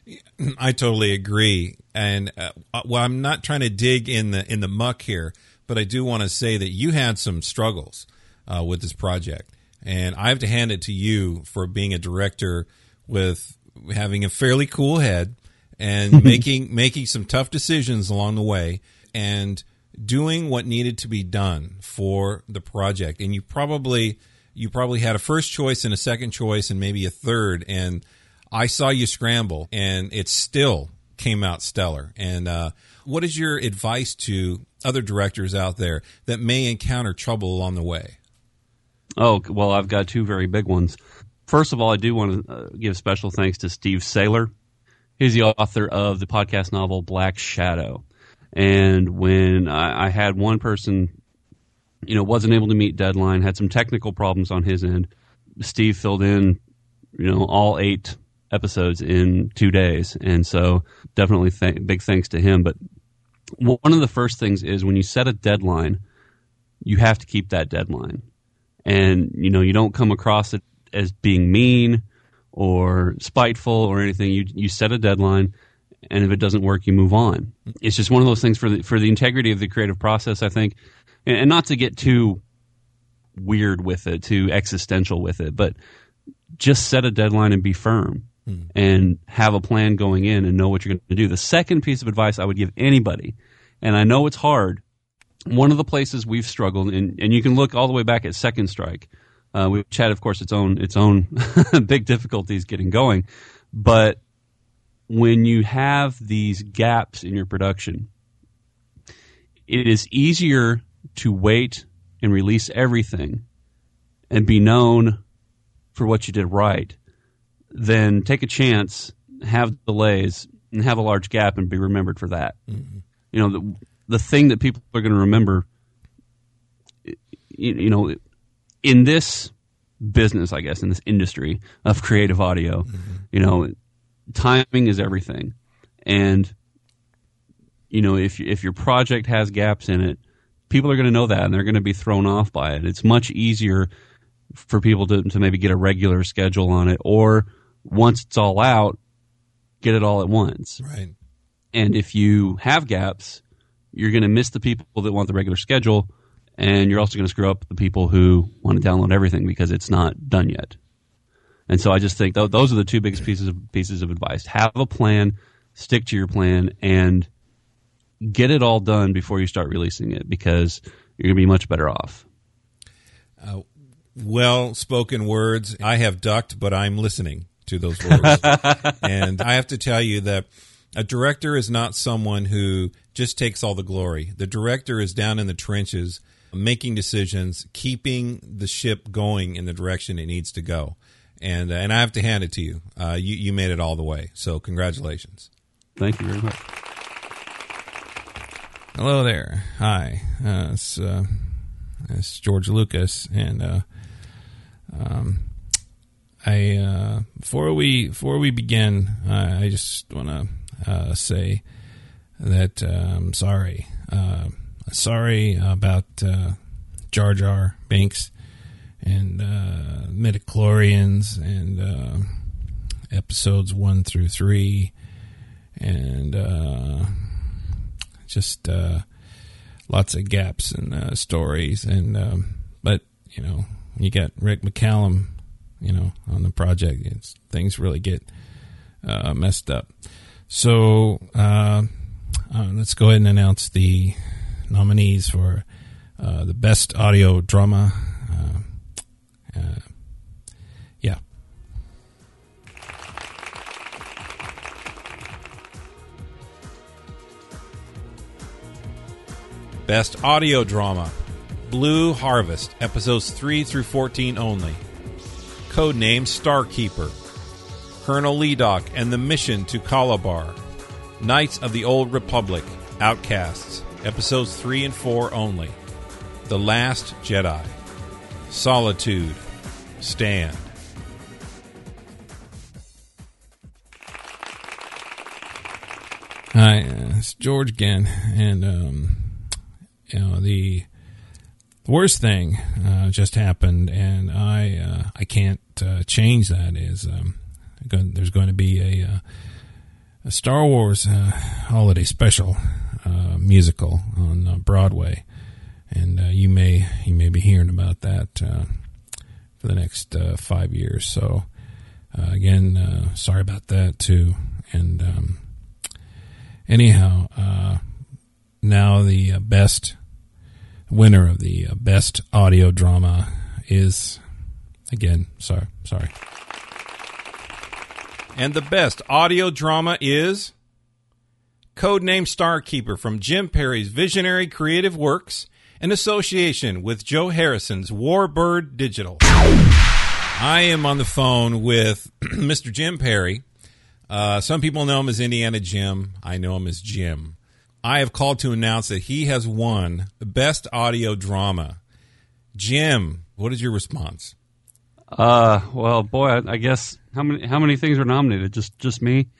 I totally agree. And well, I'm not trying to dig in the muck here, but I do want to say that you had some struggles with this project, and I have to hand it to you for being a director with having a fairly cool head and making some tough decisions along the way and doing what needed to be done for the project. And you probably had a first choice and a second choice and maybe a third, and I saw you scramble, and it still came out stellar. And what is your advice to other directors out there that may encounter trouble along the way? Oh, well, I've got two very big ones. First of all, I do want to give special thanks to Steve Saylor. He's the author of the podcast novel Black Shadow. And when I had one person, you know, wasn't able to meet deadline, had some technical problems on his end, Steve filled in, you know, all 8 episodes in 2 days. And so definitely big thanks to him. But one of the first things is when you set a deadline, you have to keep that deadline. And, you know, you don't come across it as being mean or spiteful or anything. You set a deadline, and if it doesn't work, you move on. It's just one of those things for the integrity of the creative process, I think, and not to get too weird with it, too existential with it, but just set a deadline and be firm and have a plan going in and know what you're going to do. The second piece of advice I would give anybody, and I know it's hard, one of the places we've struggled, and you can look all the way back at Second Strike, which had, of course, its own big difficulties getting going. But when you have these gaps in your production, it is easier to wait and release everything and be known for what you did right than take a chance, have delays, and have a large gap and be remembered for that. Mm-hmm. You know, the thing that people are going to remember, you know, in this business, I guess, in this industry of creative audio, you know, timing is everything. And, you know, if your project has gaps in it, people are going to know that, and they're going to be thrown off by it. It's much easier for people to maybe get a regular schedule on it, or once it's all out, get it all at once. Right. And if you have gaps, you're going to miss the people that want the regular schedule, and you're also going to screw up the people who want to download everything because it's not done yet. And so I just think those are the two biggest pieces of advice. Have a plan, stick to your plan, and get it all done before you start releasing it, because you're going to be much better off. Well-spoken words. I have ducked, but I'm listening to those words. And I have to tell you that a director is not someone who just takes all the glory. The director is down in the trenches, making decisions, keeping the ship going in the direction it needs to go. And I have to hand it to you. You made it all the way. So congratulations. Thank you very much. Hello there. Hi. It's George Lucas, and before we begin, I just want to say that I'm sorry. Sorry about Jar Jar Binks and midichlorians and episodes 1 through 3, and just lots of gaps in stories. And but you got Rick McCallum, on the project. Things really get messed up. So let's go ahead and announce the nominees for the best audio drama. Yeah. Best audio drama: Blue Harvest, episodes 3 through 14 only. Codename Starkeeper. Colonel Ledoc and the Mission to Calabar. Knights of the Old Republic, Outcasts, episodes 3 and 4 only. The Last Jedi. Solitude. Stand. Hi, it's George again, and the worst thing just happened, and I can't change that. Is there's going to be a Star Wars holiday special musical on Broadway, and you may be hearing about that for the next 5 years. So again, sorry about that too. And anyhow, now the best winner of the best audio drama is, again, sorry. And the best audio drama is Codename Starkeeper from Jim Perry's Visionary Creative Works in association with Joe Harrison's Warbird Digital. I am on the phone with Mr. Jim Perry. Some people know him as Indiana Jim. I know him as Jim. I have called to announce that he has won the best audio drama. Jim, what is your response? Well, boy, I guess how many things were nominated? Just me?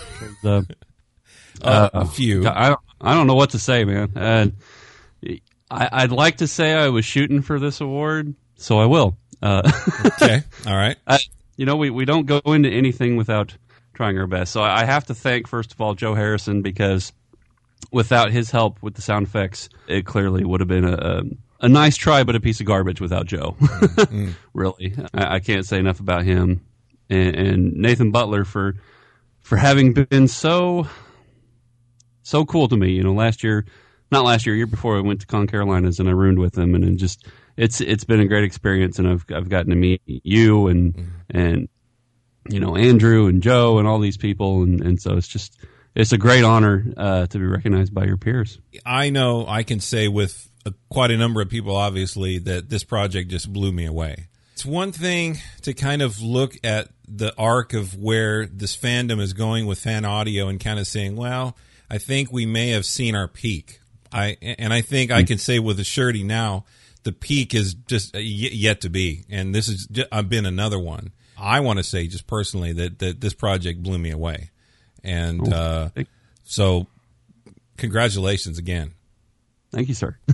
A few. I don't know what to say, man. I'd like to say I was shooting for this award, so I will. Okay, all right. We don't go into anything without trying our best. So I have to thank, first of all, Joe Harrison, because without his help with the sound effects, it clearly would have been a nice try, but a piece of garbage without Joe. Really. I can't say enough about him. And Nathan Butler for having been so cool to me. Year before I went to Con Carolinas and I roomed with him, and it's been a great experience, and I've gotten to meet you and Andrew and Joe and all these people, and so it's a great honor to be recognized by your peers. I know I can say with quite a number of people, obviously, that this project just blew me away. It's one thing to kind of look at the arc of where this fandom is going with fan audio and kind of saying, well, I think we may have seen our peak. I think I can say with a surety now, the peak is just yet to be, and this has been another one. I want to say just personally that this project blew me away. And so congratulations again. Thank you, sir.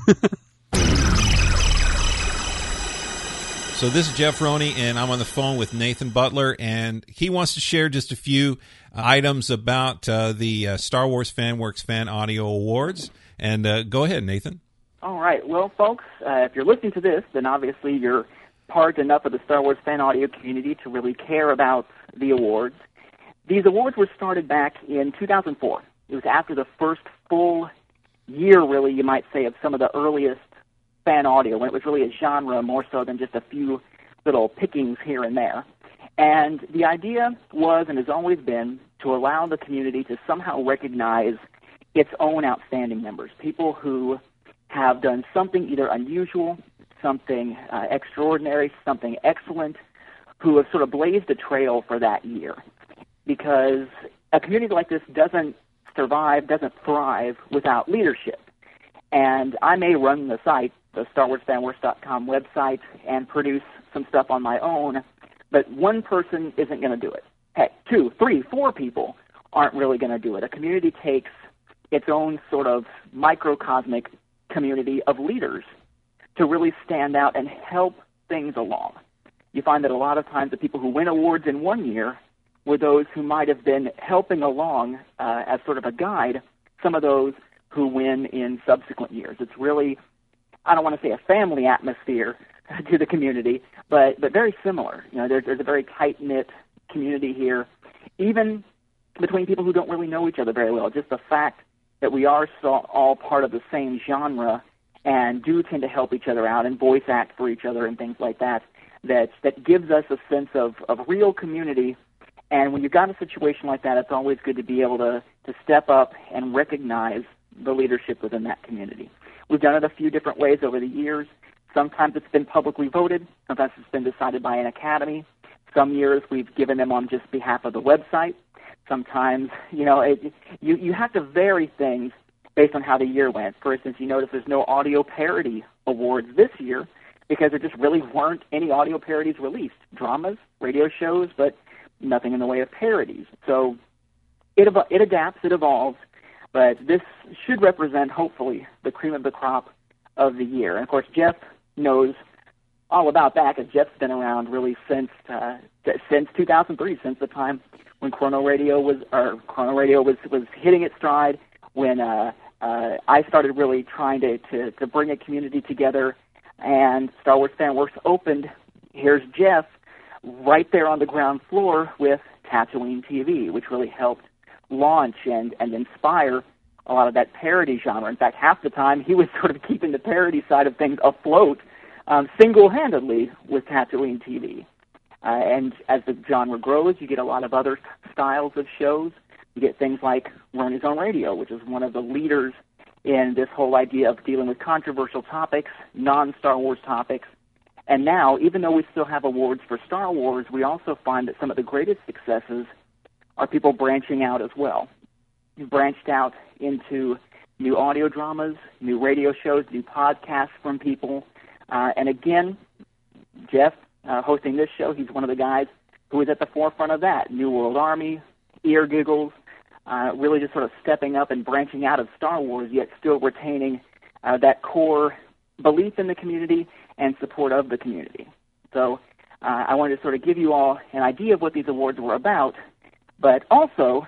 So this is Jeff Roney, and I'm on the phone with Nathan Butler, and he wants to share just a few items about the Star Wars FanWorks Fan Audio Awards. And go ahead, Nathan. All right. Well, folks, if you're listening to this, then obviously you're part enough of the Star Wars fan audio community to really care about the awards. These awards were started back in 2004. It was after the first full year, really, you might say, of some of the earliest fan audio, when it was really a genre more so than just a few little pickings here and there. And the idea was, and has always been, to allow the community to somehow recognize its own outstanding members, people who have done something either unusual, something extraordinary, something excellent, who have sort of blazed a trail for that year. Because a community like this doesn't survive, doesn't thrive without leadership. And I may run the site, the StarWarsFanWorks.com website, and produce some stuff on my own, but one person isn't going to do it. Heck, 2, 3, 4 people aren't really going to do it. A community takes its own sort of microcosmic community of leaders to really stand out and help things along. You find that a lot of times the people who win awards in one year were those who might have been helping along as sort of a guide some of those who win in subsequent years. It's really, I don't want to say a family atmosphere to the community, but very similar. You know, there's a very tight-knit community here, even between people who don't really know each other very well. Just the fact that we are all part of the same genre and do tend to help each other out and voice act for each other and things like that, that gives us a sense of real community. And when you've got a situation like that, it's always good to be able to step up and recognize the leadership within that community. We've done it a few different ways over the years. Sometimes it's been publicly voted. Sometimes it's been decided by an academy. Some years we've given them on just behalf of the website. Sometimes, you know, you have to vary things based on how the year went. For instance, you notice there's no audio parody awards this year because there just really weren't any audio parodies released. Dramas, radio shows, but nothing in the way of parodies. So it adapts, it evolves, but this should represent, hopefully, the cream of the crop of the year. And, of course, Jeff knows all about that because Jeff's been around really since 2003, since the time when Chrono Radio was hitting its stride, when I started really trying to bring a community together, and Star Wars FanWorks opened. Here's Jeff right there on the ground floor with Tatooine TV, which really helped launch and inspire a lot of that parody genre. In fact, half the time he was sort of keeping the parody side of things afloat single-handedly with Tatooine TV. And as the genre grows, you get a lot of other styles of shows. You get things like Roni's Own Radio, which is one of the leaders in this whole idea of dealing with controversial topics, non-Star Wars topics. And now, even though we still have awards for Star Wars, we also find that some of the greatest successes are people branching out as well. You've branched out into new audio dramas, new radio shows, new podcasts from people. And again, Jeff, hosting this show, he's one of the guys who is at the forefront of that. New World Army, Ear Giggles, really just sort of stepping up and branching out of Star Wars, yet still retaining that core belief in the community and support of the community. So I wanted to sort of give you all an idea of what these awards were about, but also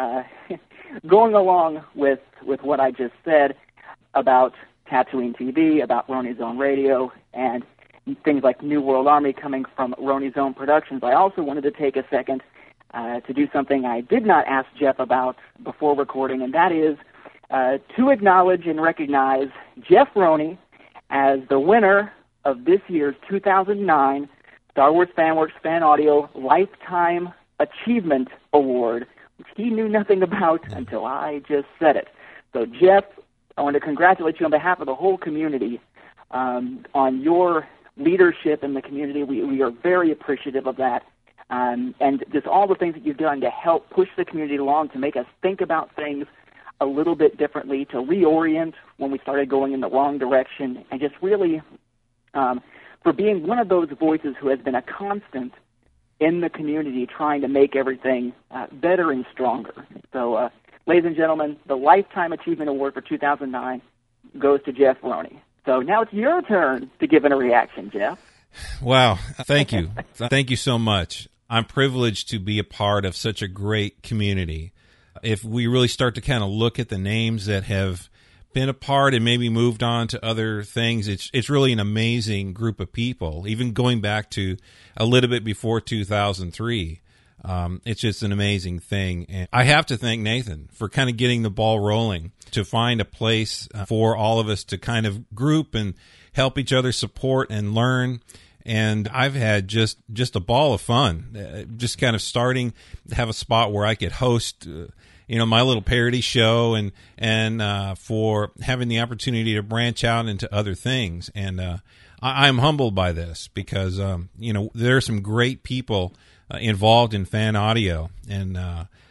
going along with what I just said about Tatooine TV, about Roni's Own Radio, and things like New World Army coming from Roni's Own Productions, I also wanted to take a second to do something I did not ask Jeff about before recording, and that is to acknowledge and recognize Jeff Roney as the winner of this year's 2009 Star Wars FanWorks Fan Audio Lifetime Achievement Award, which he knew nothing about until I just said it. So, Jeff, I want to congratulate you on behalf of the whole community on your leadership in the community. We are very appreciative of that. And just all the things that you've done to help push the community along, to make us think about things a little bit differently, to reorient when we started going in the wrong direction, and just really for being one of those voices who has been a constant in the community trying to make everything better and stronger. So, ladies and gentlemen, the Lifetime Achievement Award for 2009 goes to Jeff Roney. So now it's your turn to give it a reaction, Jeff. Wow. Thank you. Thank you so much. I'm privileged to be a part of such a great community. If we really start to kind of look at the names that have been a part and maybe moved on to other things, it's really an amazing group of people, even going back to a little bit before 2003. It's just an amazing thing. And I have to thank Nathan for kind of getting the ball rolling to find a place for all of us to kind of group and help each other support and learn. And I've had just a ball of fun, just kind of starting to have a spot where I could host, my little parody show and for having the opportunity to branch out into other things. And I'm humbled by this because, there are some great people involved in fan audio, and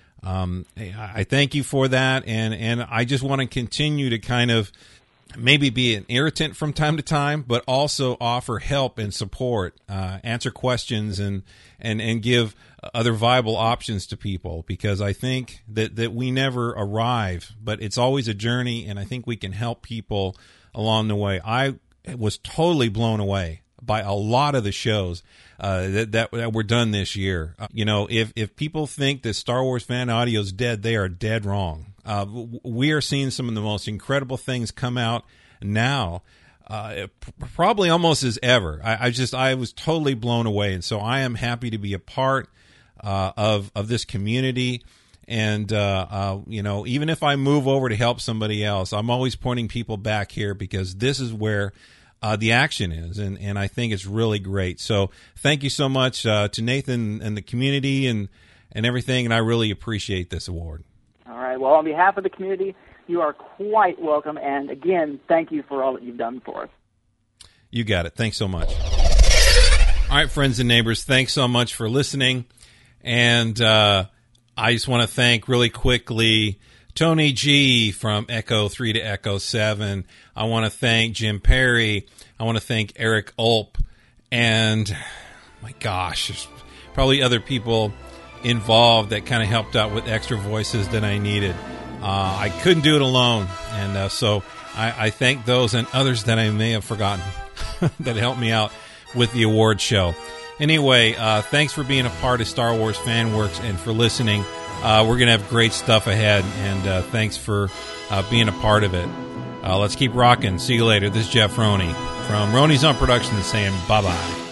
I thank you for that, and I just want to continue to kind of maybe be an irritant from time to time, but also offer help and support, answer questions, and give other viable options to people, because I think that we never arrive, but it's always a journey, and I think we can help people along the way. I was totally blown away by a lot of the shows that were done this year. If people think that Star Wars Fan Audio is dead, they are dead wrong. We are seeing some of the most incredible things come out now, probably almost as ever. I was totally blown away, and so I am happy to be a part of this community. And even if I move over to help somebody else, I'm always pointing people back here because this is where the action is, and I think it's really great. So thank you so much to Nathan and the community and everything, and I really appreciate this award. All right. Well, on behalf of the community, you are quite welcome, and again, thank you for all that you've done for us. You got it. Thanks so much. All right, friends and neighbors, thanks so much for listening, and I just want to thank really quickly Tony G from Echo 3 to Echo 7. I want to thank Jim Perry. I want to thank Eric Ulp. And, my gosh, there's probably other people involved that kind of helped out with extra voices that I needed. I couldn't do it alone. And so I thank those and others that I may have forgotten that helped me out with the award show. Anyway, thanks for being a part of Star Wars FanWorks and for listening. We're going to have great stuff ahead, and thanks for being a part of it. Let's keep rocking. See you later. This is Jeff Roney from Roney's On Productions saying bye-bye.